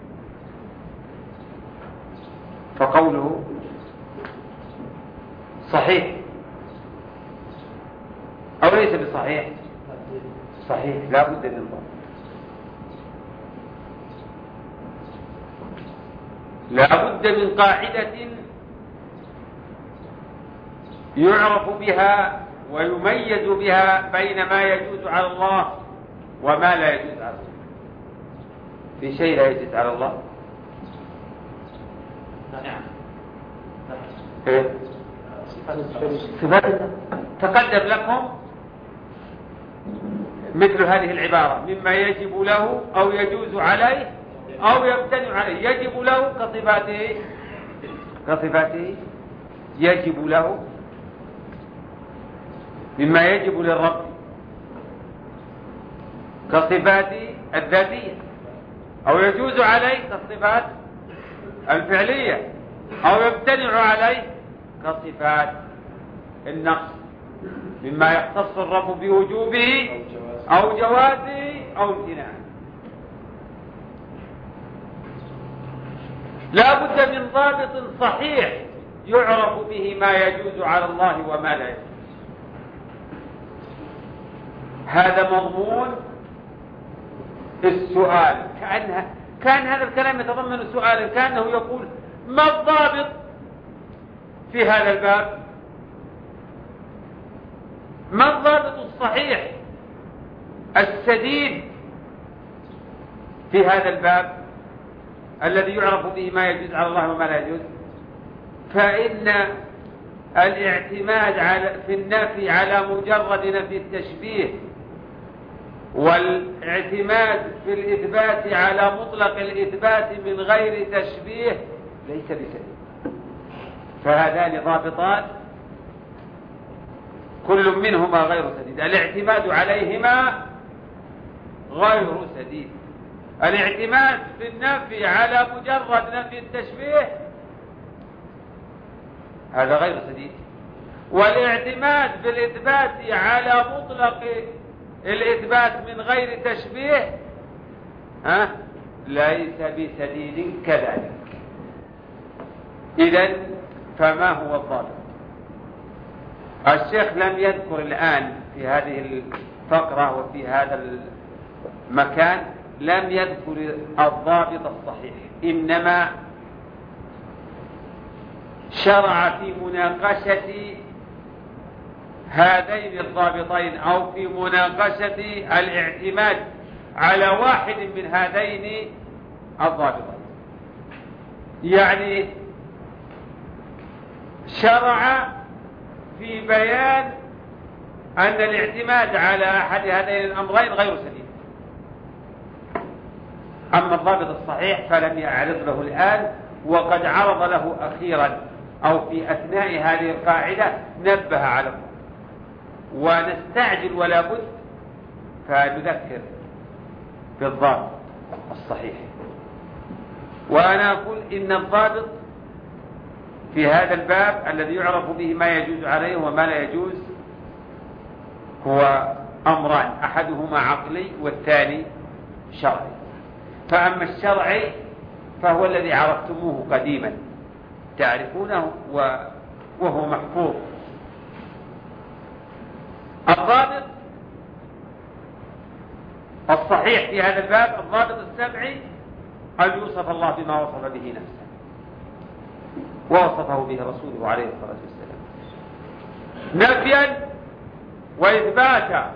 فقوله صحيح أو ليس بصحيح؟ صحيح، لا بد من ضابط، لا بد من قاعدة يعرف بها ويميز بها بين ما يجوز على الله وما لا يجوز على الله. في شيء لا يجوز على الله؟ نعم. إيه؟ صفات تقدم لكم مثل هذه العبارة مما يجب له أو يجوز عليه أو يمتنع عليه. يجب له كصفاته كصفاته يجب له مما يجب للرب كصفات الذاتية، أو يجوز عليه كالصفات الفعلية، أو يمتنع عليه كصفات النقص مما يختص الرب بوجوبه أو جوازه أو امتناعه. لا بد من ضابط صحيح يعرف به ما يجوز على الله وما لا يجوز. هذا مضمون السؤال، كأنها كان هذا الكلام يتضمن سؤالا، كأنه يقول ما الضابط في هذا الباب؟ ما الضابط الصحيح السديد في هذا الباب الذي يعرف به ما يجوز على الله وما لا يجوز؟ فإن الاعتماد على في النفي على مجرد نفي التشبيه والاعتماد في الإثبات على مطلق الإثبات من غير تشبيه ليس بسديد. فهذان ضابطان كل منهما غير سديد. الاعتماد عليهما غير سديد. الاعتماد في النفي على مجرد نفي التشبيه هذا غير سديد، والاعتماد في الإثبات على مطلق الإثبات من غير تشبيه ها ليس بسديد كذلك. إذن فما هو الضابط؟ الشيخ لم يذكر الآن في هذه الفقرة وفي هذا المكان لم يذكر الضابط الصحيح، إنما شرع في مناقشة هذين الضابطين أو في مناقشة الاعتماد على واحد من هذين الضابطين. يعني شرع في بيان أن الاعتماد على أحد هذين الأمرين غير سديد. أما الضابط الصحيح فلم يعرض له الآن، وقد عرض له أخيرا أو في أثناء هذه القاعدة نبه على الضابط. ونستعجل ولا بد فنذكر بالضابط الصحيح. وأنا أقول إن الضابط في هذا الباب الذي يعرف به ما يجوز عليه وما لا يجوز هو أمران، أحدهما عقلي والثاني شرعي. فأما الشرعي فهو الذي عرفتموه قديما تعرفونه وهو محفوظ. الضابط الصحيح في هذا الباب الضابط السمعي أن يوصف الله بما وصف به نفسه ووصفه به رسوله عليه الصلاة والسلام نفيا وإثباتا،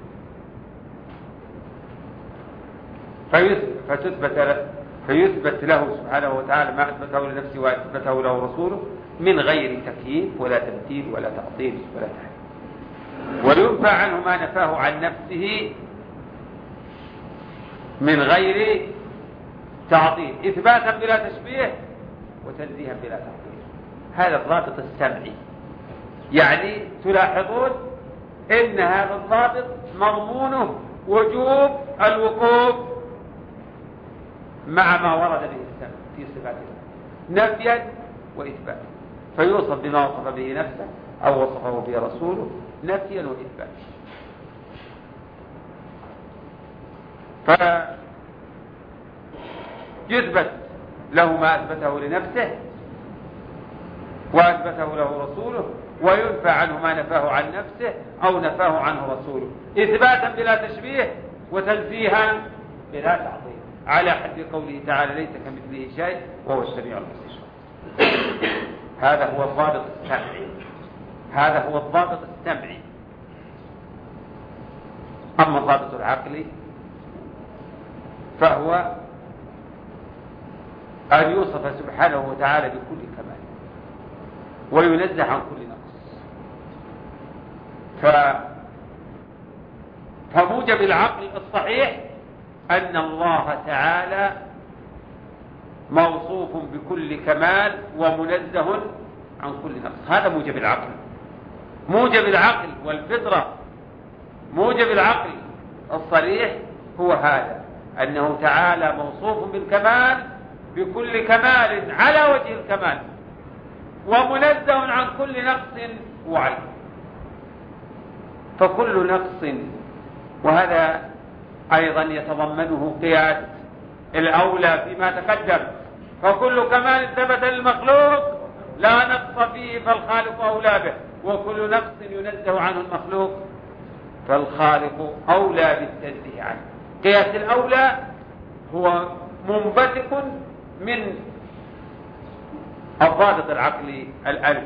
فيثبت فيثبت له سبحانه وتعالى ما أثبته لنفسه وأثبته له رسوله من غير تكييف ولا تمثيل ولا تعطيل ولا تحريف، وينفى عنه ما نفاه عن نفسه من غير تعطيل، إثباتا بلا تشبيه وتنزيها بلا تعطيل. هذا الضابط السمعي. يعني تلاحظون إن هذا الضابط مضمونه وجوب الوقوف مع ما ورد به السمع في صفاته نفيا وإثباتا، فيوصف بما وصف به نفسه أو وصفه به رسوله نفيا وإثباتا. فيثبت له ما أثبته لنفسه وأثبته له رسوله، وينفى عنه ما نفاه عن نفسه أو نفاه عنه رسوله، إثباتا بلا تشبيه وتنزيها بلا تعطيل، على حد قوله تعالى ليس كمثله شيء وهو السميع البصير. هذا هو الضابط السمعي. هذا هو الضابط السمعي. أما الضابط العقلي فهو أن يوصف سبحانه وتعالى بكل كمال وينزه عن كل نقص. ف... فموجب العقل الصحيح أن الله تعالى موصوف بكل كمال ومنزه عن كل نقص. هذا موجب العقل. موجب العقل والفطرة، موجب العقل الصريح هو هذا، أنه تعالى موصوف بالكمال بكل كمال على وجه الكمال ومنزه عن كل نقص وعيب. فكل نقص، وهذا أيضا يتضمنه قياس الأولى فيما تقدم، فكل كمال ثبت للمخلوق لا نقص فيه فالخالق أولى به، وكل نقص ينزه عنه المخلوق فالخالق أولى بالتنزيه عنه. قياس الأولى هو منبثق من الضابط العقلي الألف.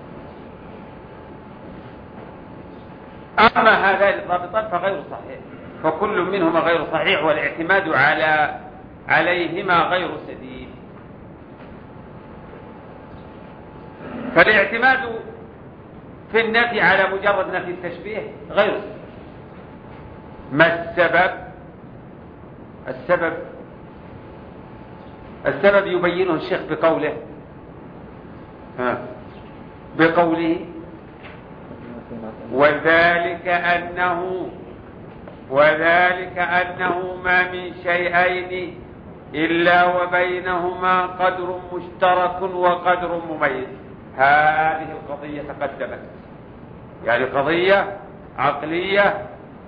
أما هذان الضابطان فغير صحيح. فكل منهما غير صحيح، والاعتماد على عليهما غير سديد. فالاعتماد في النفي على مجرد نفي التشبيه غير سديد. ما السبب؟ السبب السبب يبينه الشيخ بقوله ها بقوله وذلك أنه وذلك أنه ما من شيئين إلا وبينهما قدر مشترك وقدر مميز. هذه القضية تقدمت، يعني قضية عقلية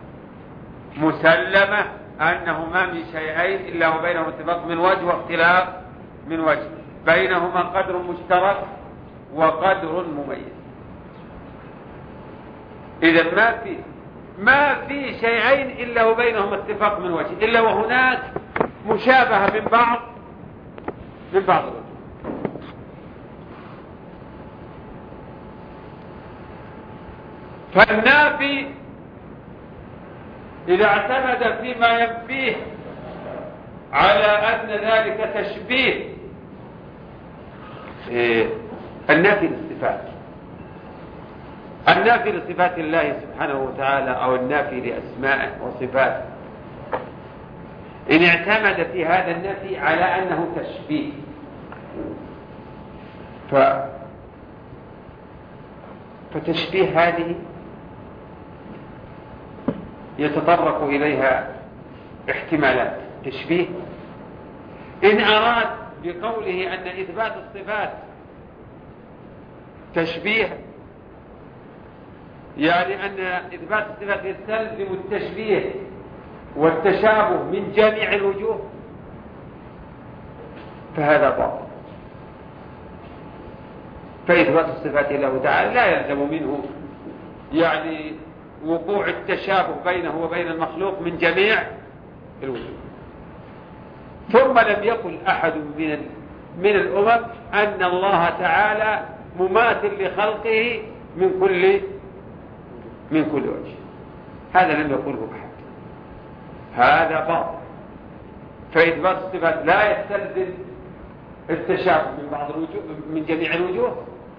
مسلمة أنه ما من شيئين إلا وبينهما اتفاق من وجه واختلاف من وجه، بينهما قدر مشترك وقدر مميز. إذا ما في ما في شيئين إلا وبينهما اتفاق من وجه، إلا وهناك مشابهة من بعض من بعض الوجه. فالنافي إذا اعتمد فيما ينفيه على أن ذلك تشبيه إيه النافي للصفات النافي لصفات الله سبحانه وتعالى أو النافي لأسمائه وصفاته، إن اعتمد في هذا النفي على أنه تشبيه ف... فتشبيه هذه يتطرق إليها احتمالات. تشبيه إن أراد بقوله أن إثبات الصفات تشبيه، يعني أن إثبات الصفات يستلزم التشبيه والتشابه من جميع الوجوه، فهذا باطل. فإثبات الصفات له تعالى لا يلزم منه يعني وقوع التشابه بينه وبين المخلوق من جميع الوجوه. ثم لم يقل أحد من من الأمم أن الله تعالى مماثل لخلقه من كل من كل وجه، هذا لم يقله أحد، هذا باطل. فإثبات الصفات لا يستلزم التشابه من بعض الوجوه من جميع الوجوه،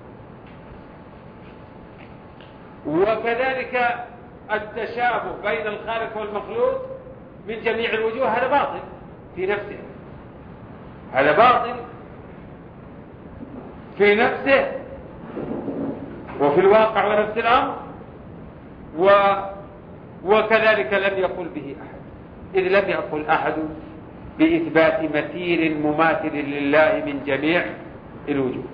وكذلك التشابه بين الخالق والمخلوق من جميع الوجوه، هذا باطل في نفسه، هذا باطل في نفسه وفي الواقع ونفس الأمر، و وكذلك لم يقل به أحد، إذ لم يقل أحد بإثبات مثيل مماثل لله من جميع الوجوه.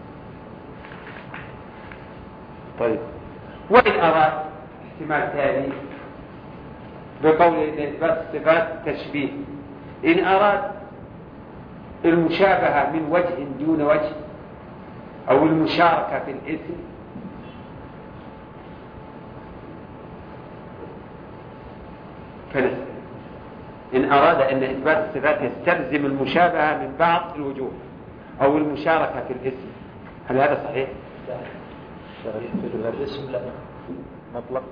طيب، وإن أراد احتمال ثاني بقول إن إثبات الصفات تشبيه، إن أراد المشابهة من وجه دون وجه أو المشاركة في الاسم، فنسأل إن أراد أن إثبات الصفات يستلزم المشابهة من بعض الوجوه أو المشاركة في الاسم، هل هذا صحيح؟ الاسم لا مطلق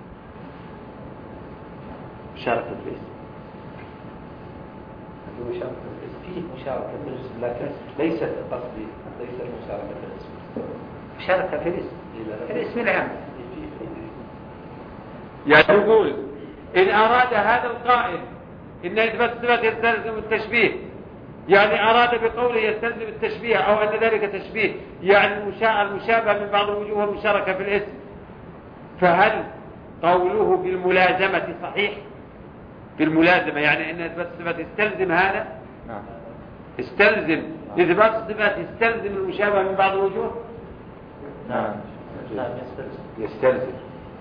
مشاركة في الاسم، فيه مشاركة في الاسم، لكن ليست قصدي ليست مشاركة في الاسم، مشاركة في الاسم في الاسم العام. يعني يقول إن أراد هذا القائل إن إثبات الصفات يستلزم التشبيه، يعني أراد بقوله يستلزم التشبيه أو أن ذلك تشبيه، يعني المشابهة من بعض الوجوه والمشاركة في الاسم، فهل قوله بالملازمة صحيح؟ بالملازمة يعني أن إثبات الصفات يستلزم هذا؟ نعم. يستلزم إثبات الصفات يستلزم المشابهة من بعض الوجوه؟ نعم. نعم يستلزم. يستلزم.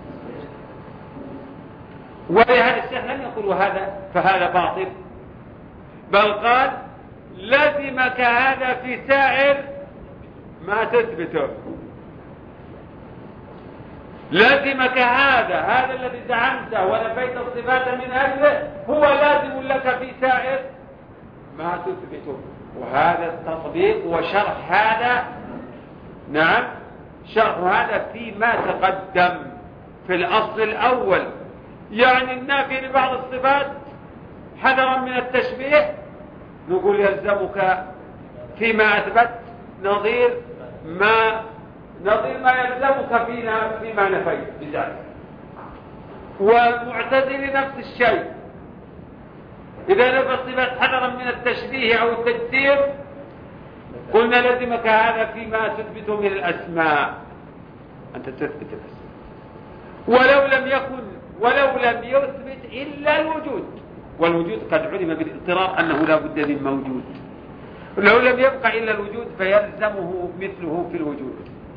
ولهذا الشيخ لم يقل هذا فهذا باطل، بل قال لزمك هذا في سائر ما تثبته، لازمك هذا هذا الذي زعمته ونفيت الصفات من أجله هو لازم لك في سائر ما تثبته. وهذا التطبيق وشرح هذا، نعم شرح هذا فيما تقدم في الأصل الأول، يعني النافي لبعض الصفات حذرا من التشبيه، نقول يلزمك فيما أثبت نظير ما نظير ما يلزمك فينا فيما نفيت بذلك. والمعتزل نفس الشيء، إذا نفى الصفات حذرا من التشبيه أو التجسيم قلنا لزمك هذا فيما تثبته من الأسماء، أنت تثبت الأسماء ولو لم يكن ولو لم يثبت إلا الوجود، والوجود قد علم بالاضطرار أنه لا بد من موجود، لو لم يبقى إلا الوجود فيلزمه مثله في الوجود.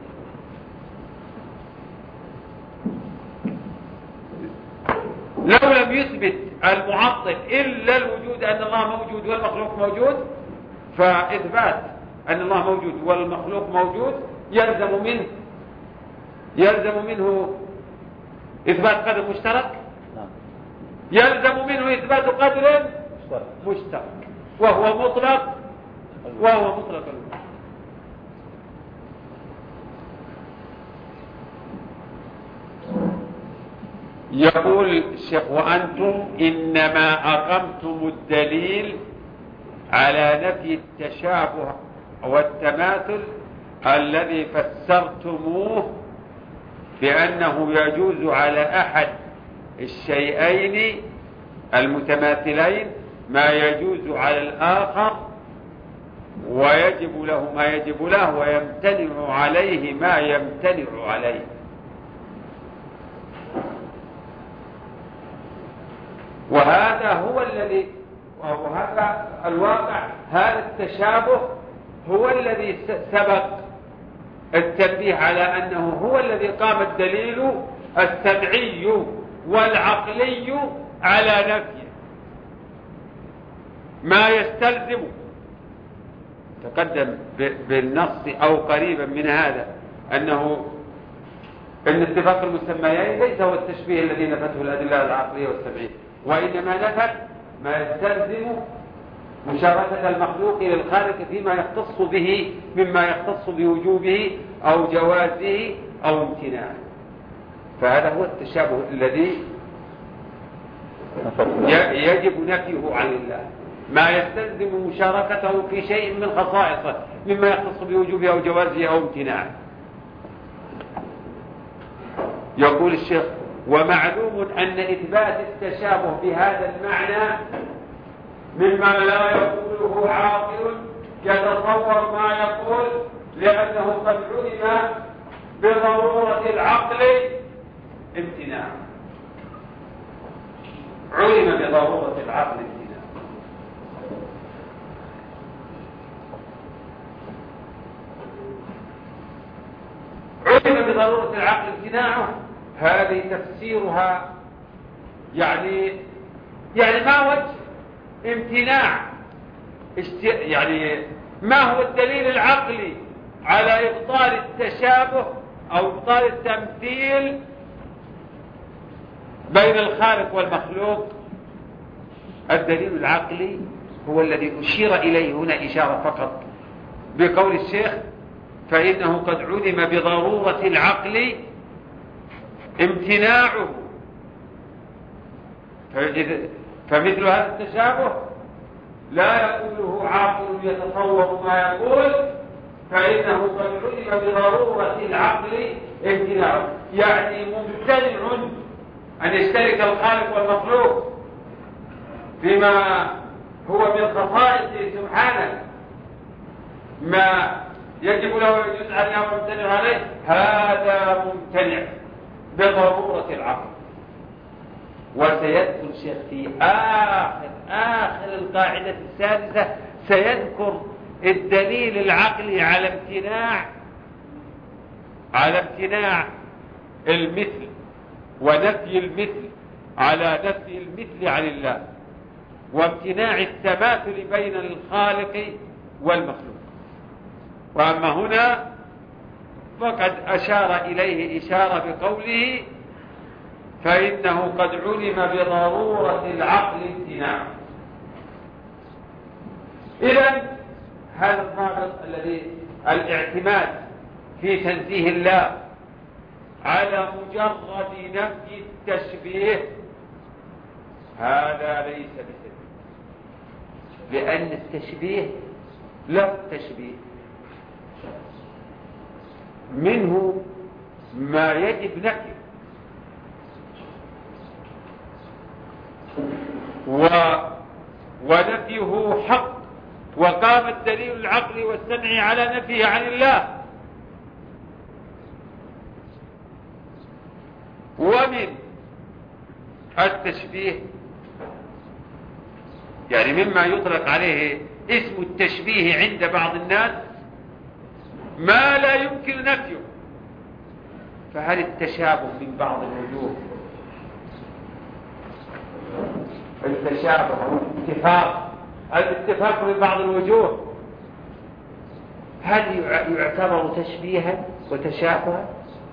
لو لم يثبت المعطل إلا الوجود أن الله موجود والمخلوق موجود، فإثبات أن الله موجود والمخلوق موجود يلزم منه يلزم منه إثبات قدر مشترك، يلزم منه إثبات قدر مشترك وهو مطلق وهو مطلق الوجود. يقول الشيخ وأنتم إنما أقمتم الدليل على نفي التشابه والتماثل الذي فسرتموه بأنه يجوز على أحد الشيئين المتماثلين ما يجوز على الآخر، ويجب له ما يجب له ويمتنع عليه ما يمتنع عليه. وهذا هو الذي وهذا الواقع، هذا التشابه هو الذي سبق التنبيه على أنه هو الذي قام الدليل السمعي والعقلي على نفيه ما يستلزم، تقدم بالنص أو قريبا من هذا أنه أن اتفاق المسميين ليس هو التشبيه الذي نفته الأدلة العقلية والسمعية، وإنما نفت ما يستلزم مشاركة المخلوق للخالق فيما يختص به مما يختص بوجوبه أو جوازه أو امتناعه. فهذا هو التشابه الذي يجب نفيه عن الله، ما يستلزم مشاركته في شيء من خصائصه مما يختص بوجوبه أو جوازه أو امتناعه. يقول الشيخ ومعلوم أن إثبات التشابه بهذا المعنى مما لا يقوله عاقل يتصور ما يقول، لأنه قد علم بضرورة العقل امتناع علم بضرورة العقل امتناع علم بضرورة العقل امتناعه. هذه تفسيرها يعني يعني ما وجه امتناع يعني ما هو الدليل العقلي على إبطال التشابه أو إبطال التمثيل بين الخالق والمخلوق؟ الدليل العقلي هو الذي أشير إليه هنا إشارة فقط بقول الشيخ فإنه قد علم بضرورة العقل امتناعه. فمثل هذا التشابه لا يقوله عاقل يتصور ما يقول، فإنه قد علم بضرورة العقل امتناعه، يعني ممتنع أن يشترك الخالق والمخلوق فيما هو من خصائصه سبحانه ما يجب له ويجوز عليه ويمتنع عليه، هذا ممتنع بضرورة العقل. وسيذكر الشيخ في آخر آخر القاعدة السادسة سيذكر الدليل العقلي على امتناع على امتناع المثل ونفي المثل على نفي المثل عن الله، وامتناع التماثل بين الخالق والمخلوق. وأما هنا فقد أشار إليه إشارة بقوله فإنه قد علم بضرورة العقل امتناعه. إذن هذا الضابط الذي الاعتماد في تنزيه الله على مجرد نفي التشبيه هذا ليس بسبيل، لأن التشبيه له تشبيه، منه ما يجب نفيه و... ونفيه حق، وقام الدليل العقلي والسمعي على نفيه عن الله. ومن التشبيه يعني مما يطلق عليه اسم التشبيه عند بعض الناس ما لا يمكن نفيه. فهل التشابه من بعض الوجوه، التشابه الاتفاق الاتفاق من بعض الوجوه، هل يعتبر تشبيها وتشابها؟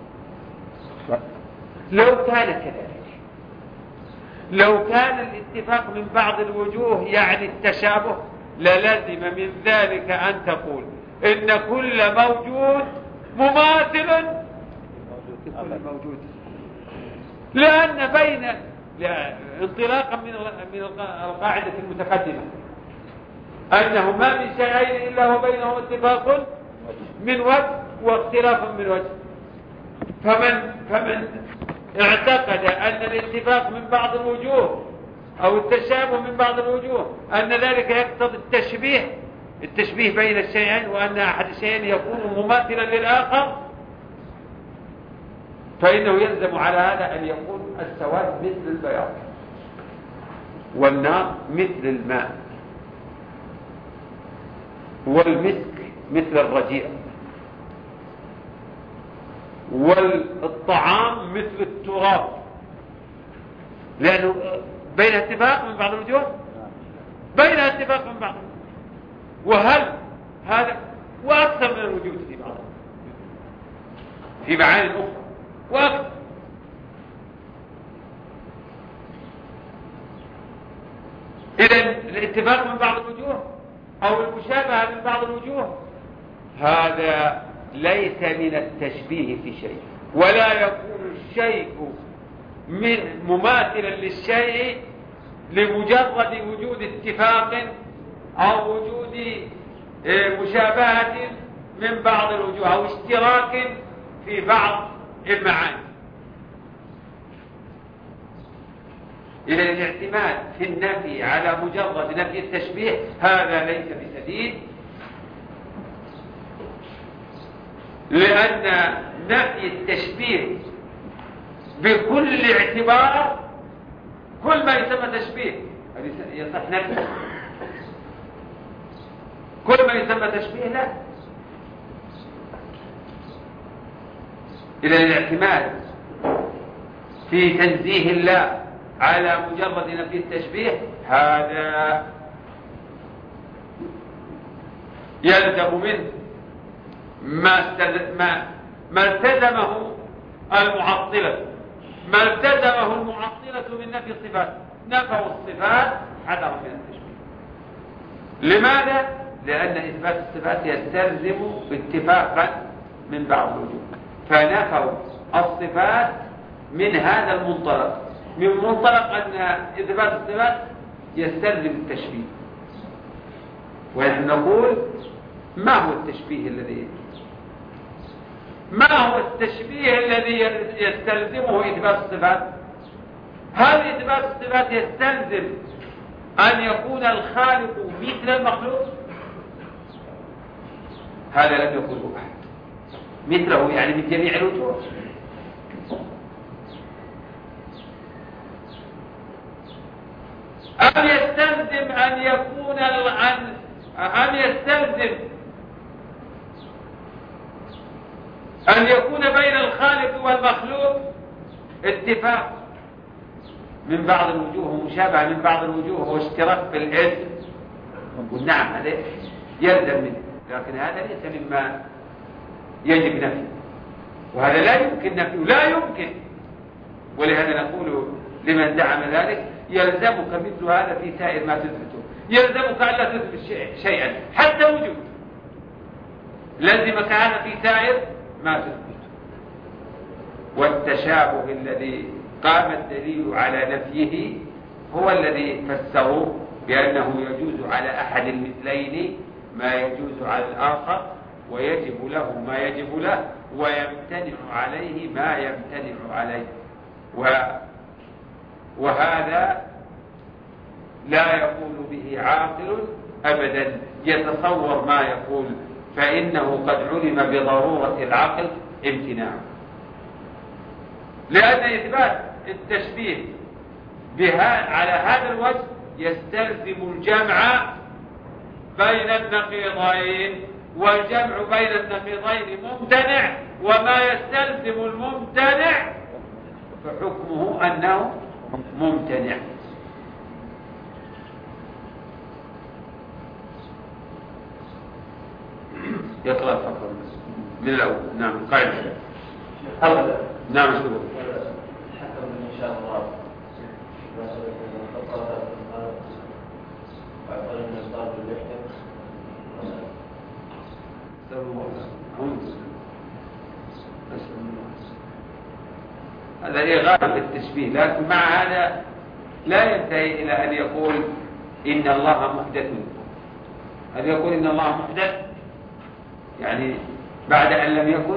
لو كان كذلك، لو كان الاتفاق من بعض الوجوه يعني التشابه، للزم من ذلك أن تقول إن كل موجود مماثل لكل موجود، لأن بين انطلاقا من من القاعدة المتقدمة أنه ما من شيئين إلا وبينهما اتفاق من وجه واختلاف من وجه. فمن فمن اعتقد أن الاتفاق من بعض الوجوه أو التشابه من بعض الوجوه أن ذلك يقتضي التشبيه التشبيه بين الشيئين، وأن أحد الشيئين يكون مماثلا للآخر، فإنه يلزم على هذا أن يكون السواد مثل البياض والنار مثل الماء والمسك مثل الرجيع والطعام مثل التراب، لأنه بين اتفاق من بعض الوجوه بين اتفاق من بعض. وهل هذا وأكثر من الوجود في بعض في معاني أخرى وأكثر. إذن الاتفاق من بعض الوجوه أو المشابهة من بعض الوجوه هذا ليس من التشبيه في شيء، ولا يكون الشيء مماثلا للشيء لمجرد وجود اتفاق أو وجود مشابهة من بعض الوجوه أو اشتراك في بعض المعاني. إذا الاعتماد في النفي على مجرد نفي التشبيه هذا ليس بسديد، لأن نفي التشبيه بكل اعتبار كل ما يسمى تشبيه يصح نفي، كل ما يسمى تشبيه لا. إذا الاعتماد في تنزيه الله على مجرد نفي التشبيه هذا يلزم منه ما ما ما التزمه المعطلة ما التزمه المعطلة من نفي الصفات، نفوا الصفات حذرا من التشبيه. لماذا؟ لأن إثبات الصفات يستلزم اتفاقا من بعض الوجوه، فنفوا الصفات من هذا المنطلق، من منطلق أن إثبات الصفات يستلزم التشبيه. ونحن نقول ما هو التشبيه الذي ما هو التشبيه الذي يستلزمه إثبات الصفات؟ هل إثبات الصفات يستلزم أن يكون الخالق مثل المخلوق؟ هذا لم يقله أحد، مثله يعني من جميع الوجوه. أم يستلزم أن يكون أن أم يستلزم أن يكون بين الخالق والمخلوق اتفاق من بعض الوجوه ومشابهة من بعض الوجوه واشتراك في الاسم؟ نعم هذا يلزم منه، لكن هذا ليس مما يجب نفيه، وهذا لا يمكن نفيه، لا يمكن. ولهذا نقول لمن دعم ذلك يلزمك مثل هذا في سائر ما تثبته، يلزمك ألا تثبت شيئا حتى وجود، لزمك هذا في سائر ما تثبت. والتشابه الذي قام الدليل على نفيه هو الذي فسروا بأنه يجوز على أحد المثلين ما يجوز على الآخر، ويجب له ما يجب له، ويمتنع عليه ما يمتنع عليه. و... وهذا لا يقول به عاقل أبدا يتصور ما يقول، فإنه قد علم بضرورة العقل امتناعه، لأن إثبات التشبيه بها على هذا الوجه يستلزم الجمع بين النقيضين، والجمع بين النقيضين ممتنع، وما يستلزم الممتنع فحكمه أنه ممتنع. يقرأ فقط من الأول. نعم قاعدة. أولا نعم شو حكم إن شاء الله هذا إغاثة بالتشبيه، لكن مع هذا لا ينتهي إلى أن يقول إن الله محدث. هل يقول إن الله محدث يعني بعد أن لم يكن،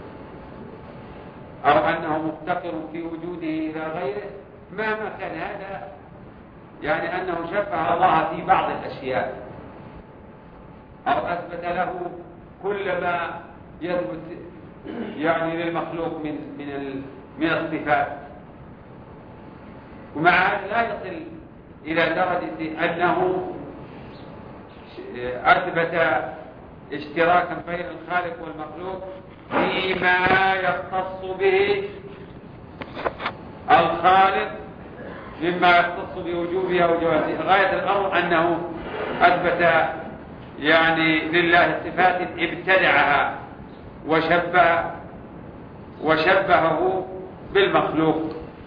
أو أنه مفتقر في وجوده إلى غيره؟ مهما كان هذا يعني أنه شبه الله في بعض الأشياء، أو أثبت له كل ما يثبت يعني للمخلوق من من من الصفات، ومع هذا لا يصل إلى درجة أنه أثبت اشتراكا بين الخالق والمخلوق فيما يختص به الخالق مما يختص بوجوبه أو جوازه. غاية الأمر أنه أثبت يعني لله صفات ابتدعها وشبه وشبهه بالمخلوق.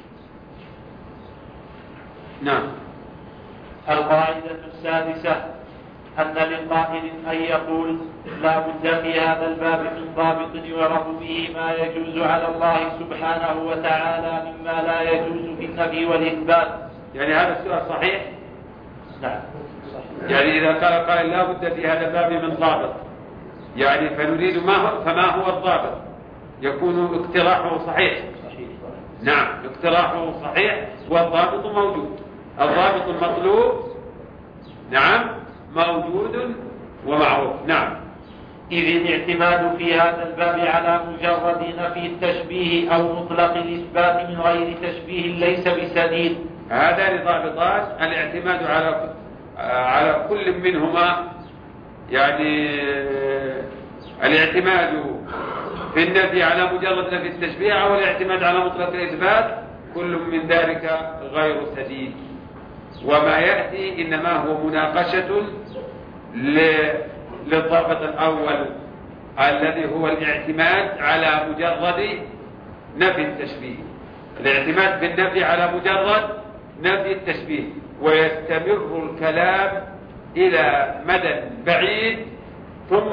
نعم. القاعدة السادسة أن للقائل أن يقول لا بد في هذا الباب من ضابط يعرف به ما يجوز على الله سبحانه وتعالى مما لا يجوز في النفي والإثبات. يعني هذا السؤال صحيح؟ نعم. يعني إذا قال قائل لا بد في هذا الباب من ضابط، يعني فنريد ما هو فما هو الضابط؟ يكون اقتراحه صحيح. صحيح. نعم اقتراحه صحيح والضابط موجود. الضابط المطلوب نعم موجود ومعروف. نعم. إذ الاعتماد في هذا الباب على مجرد نفي التشبيه أو مطلق الإثبات من غير تشبيه ليس بسديد. هذان ضابطان: الاعتماد على على كل منهما، يعني الاعتماد في النفي على مجرد نفي التشبيه أو الاعتماد على مطلق الإثبات، كل من ذلك غير سديد. وما يأتي إنما هو مناقشة للضابط الأول الذي هو الاعتماد على مجرد نفي التشبيه، الاعتماد بالنفي على مجرد نفي التشبيه. ويستمر الكلام إلى مدى بعيد ثم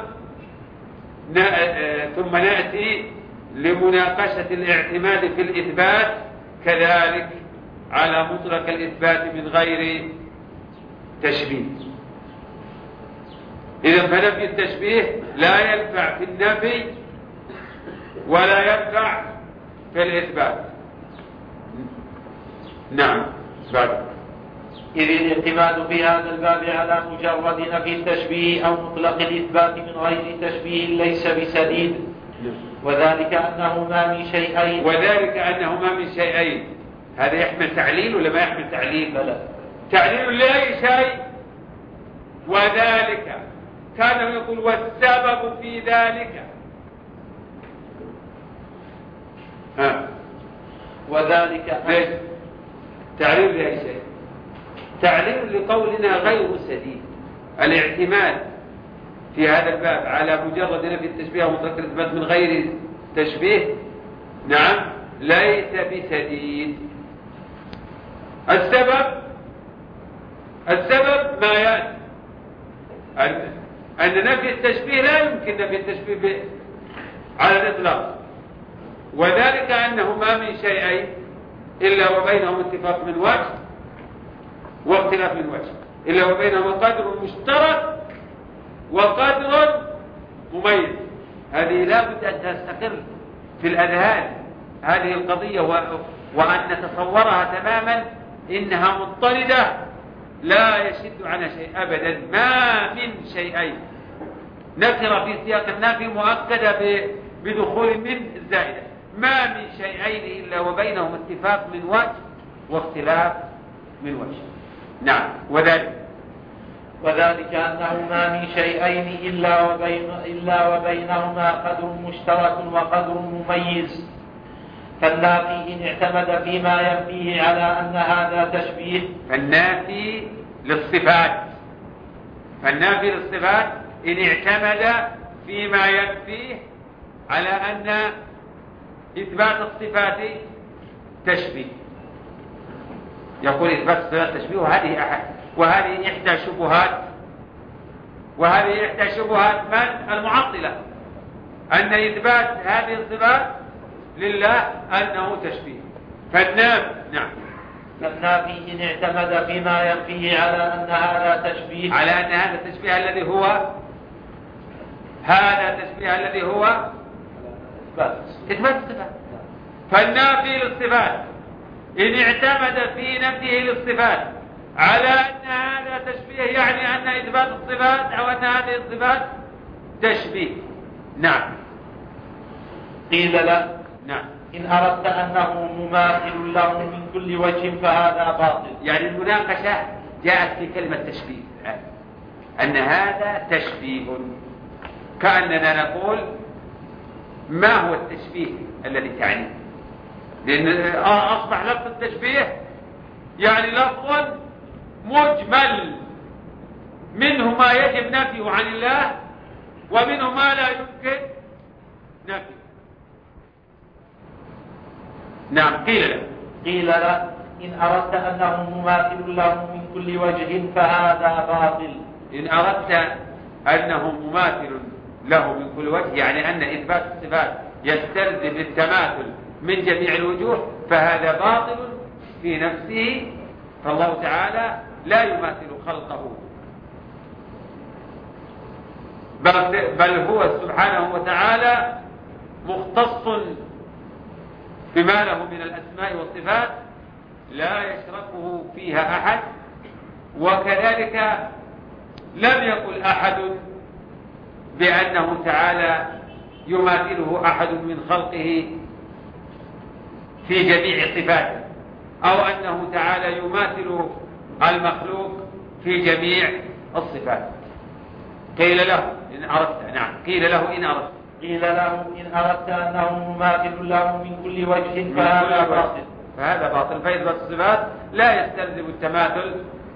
ثم نأتي لمناقشة الاعتماد في الإثبات كذلك على مطلق الإثبات من غير تشبيه. إذا فنفي التشبيه لا ينفع في النفي ولا ينفع في الإثبات. نعم. بعد. إذ الاعتماد في هذا الباب على مجرد نفي التشبيه أو مطلق الإثبات من غير تشبيه ليس بسديد، وذلك أنه ما من شيئين وذلك أنه ما من شيئين هذا يحمل تعليل ولا ما يحمل تعليل؟ بلى. تعليل لأي شيء. وذلك كان يقول والسبب في ذلك. ها. وذلك ليش؟ تعليل لأي شيء. تعليل لقولنا غير سديد. الاعتماد في هذا الباب على مجرد نفي التشبيه ومطلق الإثبات من غير تشبيه نعم ليس بسديد. السبب السبب ما يأتي أن, أن نفي التشبيه لا يمكن نفي التشبيه على الإطلاق، وذلك أنه ما من شيئين إلا وبينهم اتفاق من وجه، واختلاف من وجه، إلا وبينهما قدر مشترك وقدر مميز. هذه لا بد أن تستقر في الأذهان هذه القضية، وأن نتصورها تماما إنها مضطردة لا يشد عنها شيء أبدا. ما من شيئين، نكرة في سياق النافي مؤكدة بدخول من الزائدة، ما من شيئين إلا وبينهما اتفاق من وجه واختلاف من وجه. نعم. وذلك وذلك أنه ما من شيئين إلا, وبين إلا وبينهما قدر مشترك وقدر مميز. فالنافي إن اعتمد فيما ينفيه على أن هذا تشبيه، فالنافي للصفات فالنافي للصفات إن اعتمد فيما ينفيه على أن إثبات الصفات تشبيه، يقول إثبات الصفات تشبيه، وهذه أحد وهذه إحدى شبهات وهذه إحدى شبهات من المعطلة، أن إثبات هذه الصفات لله أنه تشبيه. فالنافي نعم فالنافي إن اعتمد فيما ينفيه على أن هذا تشبيه على أن هذا التشبيه الذي هو هذا التشبيه الذي هو إثبات الصفات. فالنافي للصفات إن اعتمد في نفيه للصفات على أن هذا تشبيه، يعني أن إثبات الصفات أو أن هذه الصفات تشبيه. نعم. قيل له نعم. إن أردت أنه مماثل له من كل وجه فهذا باطل. يعني المناقشة جاءت في كلمة تشبيه الآن، أن هذا تشبيه، كأننا نقول ما هو التشبيه الذي تعنيه، لأن أصبح لفظ التشبيه يعني لفظ مجمل، منه ما يجب نفيه عن الله ومنه ما لا يمكن نفيه. نعم. قيل له قيل له إن أردت أنه مماثل له من كل وجه فهذا باطل. إن أردت أنه مماثل له من كل وجه، يعني أن إثبات الصفات يستلزم التماثل من جميع الوجوه، فهذا باطل في نفسه، فالله تعالى لا يماثل خلقه، بل, بل هو سبحانه وتعالى مختص بما له من الأسماء والصفات لا يشركه فيها أحد. وكذلك لم يقل أحد بأنه تعالى يماثله أحد من خلقه في جميع صفاته، أو أنه تعالى يماثل المخلوق في جميع الصفات. قيل له إن أردت نعم قيل له إن أردت قيل له إن أردت أنه مماثل له من كل وجه فهذا باطل. فهذا باطل. فإثبات الصفات لا يستلزم التماثل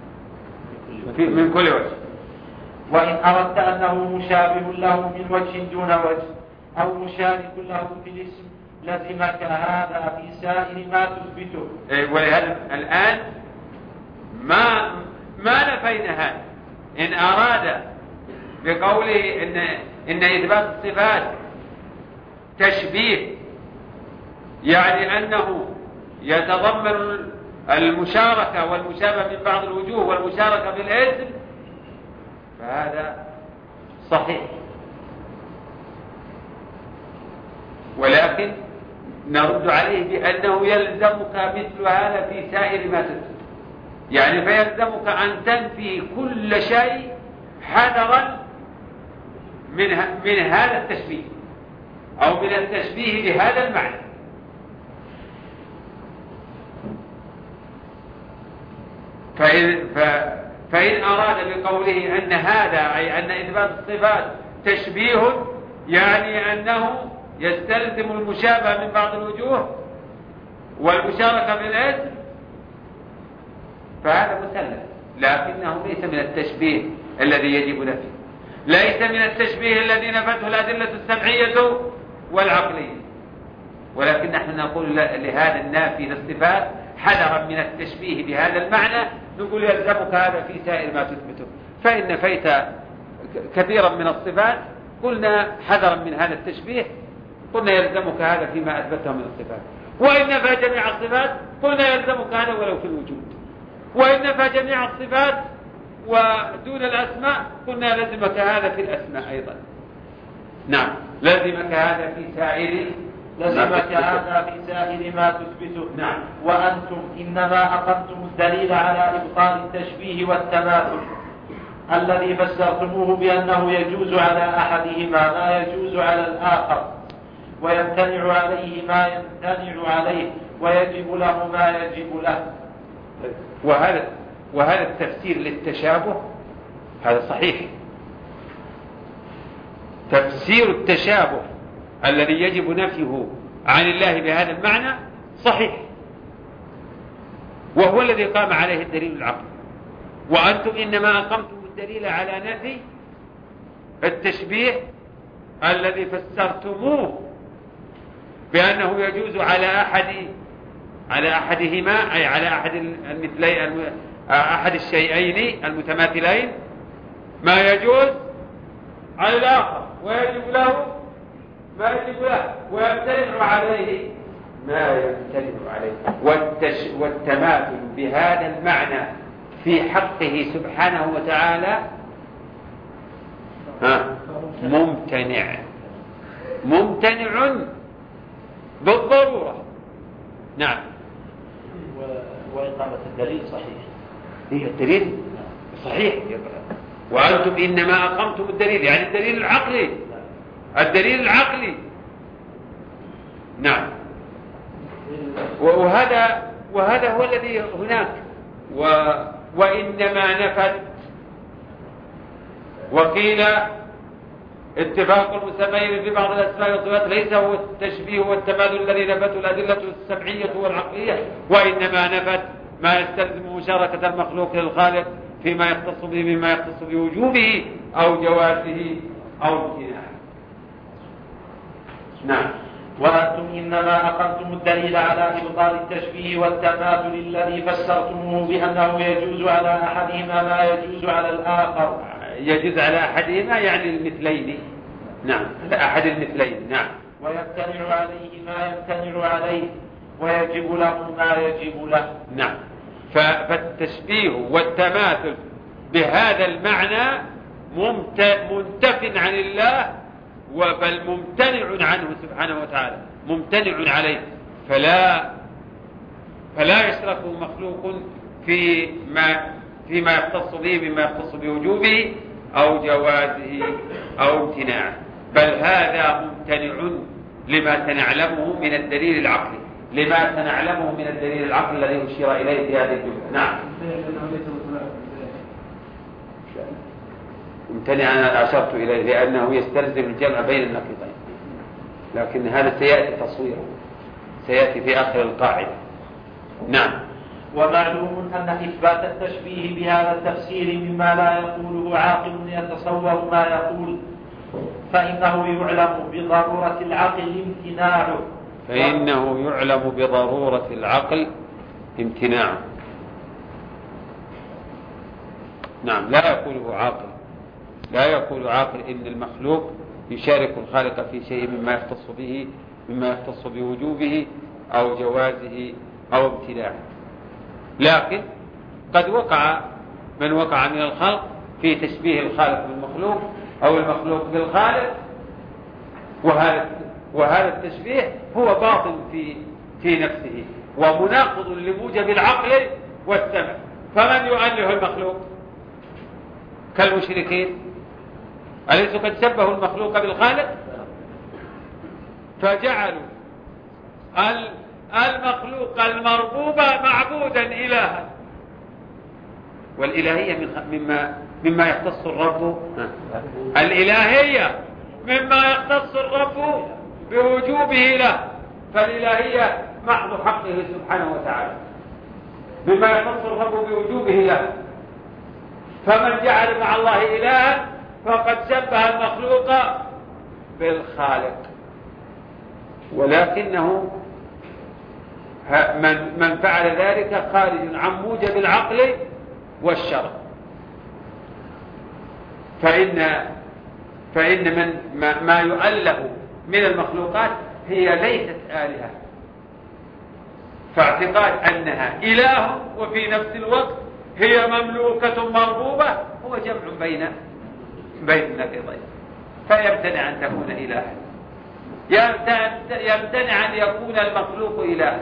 من كل وجه. وإن أردت أنه مشابه له من وجه دون وجه أو مشارك له في الاسم لزمك هذا في سائر ما تثبته. ولهذا الآن ما ما نفينا هذا. إن أراد بقوله إن إن إثبات الصفات تشبيه، يعني أنه يتضمن المشاركة والمشابه من بعض الوجوه والمشاركة في الاسم، فهذا صحيح، ولكن نرد عليه بأنه يلزمك مثل هذا في سائر ما تثبت، يعني فيلزمك أن تنفي كل شيء حذرا من من هذا التشبيه أو من التشبيه بهذا المعنى. فإن, فإن أراد بقوله أن هذا أي أن إثبات الصفات تشبيه، يعني أنه يستلزم المشابهة من بعض الوجوه والمشاركة في الاسم، فهذا مسلم، لكنه ليس من التشبيه الذي يجب نفيه، ليس من التشبيه الذي نفته الأدلة السمعية والعقلية، ولكن نحن نقول لهذا النافي للصفات حذرا من التشبيه بهذا المعنى، نقول يلزمك هذا في سائر ما تثبته. فإن نفيت كثيرا من الصفات قلنا حذرا من هذا التشبيه، قلنا يلزمك هذا فيما أثبته من الصفات، وإن نفى جميع الصفات قلنا يلزمك هذا ولو في الوجود. وإن نفى جميع الصفات ودون الأسماء قلنا لزمك هذا في الأسماء أيضا. نعم، لزمك هذا في سائر لزمك هذا في سائر ما تثبته. نعم. وأنتم إنما أقمتم الدليل على إبطال التشبيه والتماثل الذي فسرتموه بأنه يجوز على أحدهما ما يجوز على الآخر، ويمتنع عليه ما يمتنع عليه، ويجب له ما يجب له. وهذا وهذا التفسير للتشابه هذا صحيح. تفسير التشابه الذي يجب نفيه عن الله بهذا المعنى صحيح، وهو الذي قام عليه الدليل العقلي. وأنتم إنما أقمتم الدليل على نفي التشبيه الذي فسرتموه بأنه يجوز على أحد على أحدهما، أي على أحد المثلين أحد الشيئين المتماثلين ما يجوز على الآخر، ويجب له ما يجب له، ويمتنع عليه ما يمتنع عليه. والتش والتماثل بهذا المعنى في حقه سبحانه وتعالى ها ممتنع ممتنع بالضرورة. نعم. وإقامة الدليل صحيح. هي الدليل صحيح. وأنتم إنما أقمتم الدليل، يعني الدليل العقلي، الدليل العقلي. نعم. وهذا وهذا هو الذي هناك. و وإنما نفت وقيل اتفاق المسمين في بعض الأسماء والصفات ليس هو التشبيه والتماثل الذي نفته الأدلة السمعية والعقلية، وإنما نفت ما يستلزم مشاركة المخلوق للخالق فيما يختص به مما يختص بوجوبه أو جوازه أو امتناعه. نعم. وأنتم إنما أقمتم الدليل على إبطال التشبيه والتماثل الذي فسرتموه بأنه يجوز على أحدهما ما يجوز على الآخر. يجوز على أحدهما يعني المثلين. نعم، على أحد المثلين. نعم. ويمتنع عليه ما يمتنع عليه، ويجب له ما يجب له. نعم. فالتشبيه والتماثل بهذا المعنى منتف عن الله، بل ممتنع عنه سبحانه وتعالى، ممتنع عليه. فلا فلا يشرك مخلوق في ما فيما يختص به مما يختص بوجوبه أو جوازه أو امتناعه، بل هذا ممتنع لما سنعلمه من الدليل العقلي، لما سنعلمه من الدليل العقلي الذي أشير إليه في هذه الجملة. نعم. امتنع أنا أشرت إليه لأنه يستلزم الجمع بين النقيضين، لكن هذا سيأتي تصويره، سيأتي في آخر القاعدة. نعم. ومعلوم أن إثبات التشبيه بهذا التفسير مما لا يقوله عاقل يتصور ما يقول، فإنه يعلم بضرورة العقل امتناعه فإنه يعلم بضرورة العقل امتناعه. نعم. لا يقوله عاقل، لا يقول عاقل إن المخلوق يشارك الخالق في شيء مما يختص به مما يختص بوجوبه أو جوازه أو امتناعه. لكن قد وقع من وقع من الخلق في تشبيه الخالق بالمخلوق أو المخلوق بالخالق، وهذا وهذا التشبيه هو باطل في في نفسه ومناقض لموجب العقل والسمع. فمن يؤله المخلوق كالمشركين؟ أليسوا قد شبهوا المخلوق بالخالق فجعلوا المخلوق المربوب معبودا إلها، والإلهية مما مما يختص الرب، الإلهية مما يختص الرب بوجوبه له، فالإلهية محض حقه سبحانه وتعالى مما يختص الرب بوجوبه له. فمن جعل مع الله إلها فقد شبه المخلوق بالخالق، ولكنه من من فعل ذلك خارج عن موجب العقل والشرع. فإن فإن من ما, ما يؤله من المخلوقات هي ليست آلهة، فاعتقاد أنها إله وفي نفس الوقت هي مملوكة مربوبة هو جمع بين بين النقيضين، فيمتنع أن تكون إلها، يمتنع أن يكون المخلوق إله،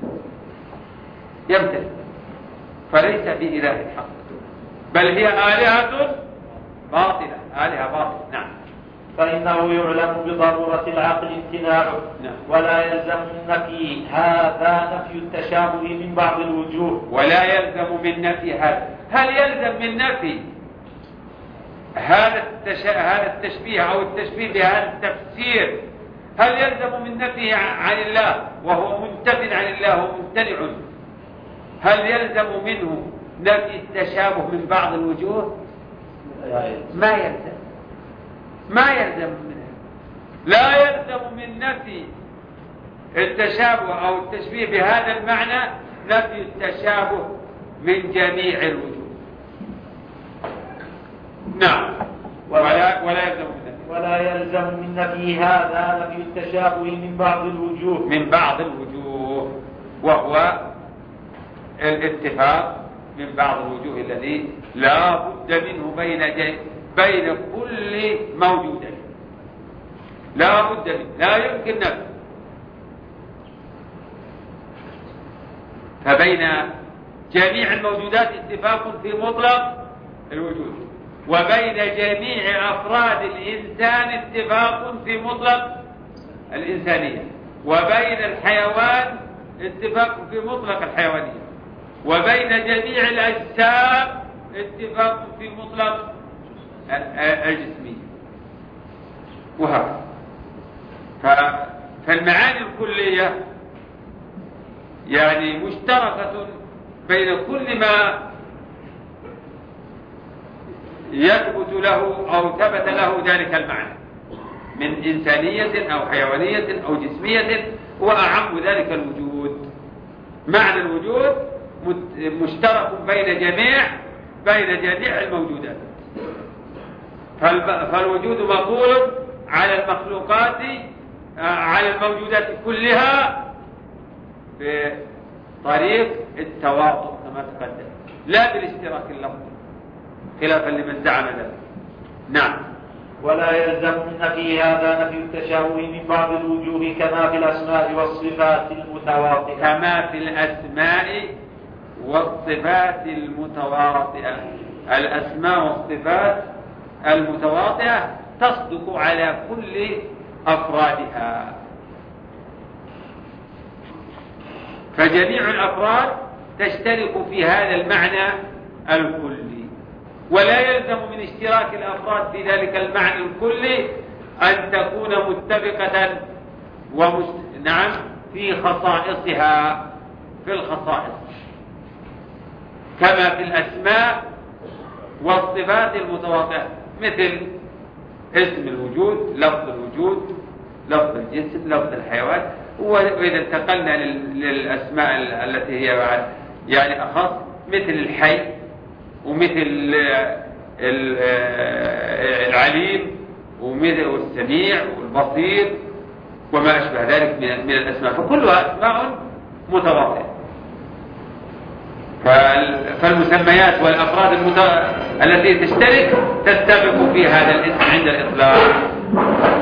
يمتنع، فليس بإله حق، بل هي آلهة باطلة، آلهة باطلة. نعم. فإنه يعلم بضرورة العقل امتناعه، نعم. ولا يلزم من نفي هذا نفي التشابه من بعض الوجوه. ولا يلزم من نفي هذا، هل يلزم من نفي هذا التش... هذا التشبيه أو التشبيه بهذا التفسير، هل يلزم من نفيه عن الله وهو منتف عن الله وممتنع، هل يلزم منه نفي التشابه من بعض الوجوه؟ ما يلزم، ما يلزم منه، لا يلزم من نفي التشابه أو التشبيه بهذا المعنى نفي التشابه من جميع الوجوه. نعم. ولا ولا يلزم من نفي ولا يلزم من نفي هذا نفي التشابه من بعض الوجوه من بعض الوجوه وهو الاتفاق من بعض الوجوه الذي لا بد منه بين بين كل موجود، لا بد منه، لا يمكن نفسه. فبين جميع الموجودات اتفاق في مطلق الوجود، وبين جميع أفراد الإنسان اتفاق في مطلق الإنسانية، وبين الحيوان اتفاق في مطلق الحيوانية، وبين جميع الأجسام اتفاق في مطلق الجسمية، وهكذا. فالمعاني الكلية يعني مشتركة بين كل ما يثبت له أو ثبت له ذلك المعنى من إنسانية أو حيوانية أو جسمية، وأعم ذلك الوجود. معنى الوجود مشترك بين جميع بين جميع الموجودات، فالوجود مقول على المخلوقات على الموجودات كلها بطريق التواطؤ كما تقدم، لا بالاشتراك اللفظي خلافا لمن زعم ذلك. نعم. ولا يلزم من نفي هذا نفي التشابه من بعض الوجوه كما في الأسماء والصفات المتواطئة كما في الأسماء والصفات المتواطئة. الأسماء والصفات المتواطئة تصدق على كل أفرادها، فجميع الأفراد تشترك في هذا المعنى الكلي، ولا يلزم من اشتراك الأفراد في ذلك المعنى الكلي أن تكون متفقة ومش... نعم في خصائصها، في الخصائص كما في الأسماء والصفات المتواطئة، مثل اسم الوجود، لفظ الوجود، لفظ الجسم، لفظ الحيوان. وإذا انتقلنا للأسماء التي هي يعني أخص مثل الحي ومثل العليم ومثل السميع والبصير وما أشبه ذلك من الأسماء، فكلها أسماء متواطئة. فالمسميات والأفراد المت... التي تشترك تتفق في هذا الاسم عند الإطلاق.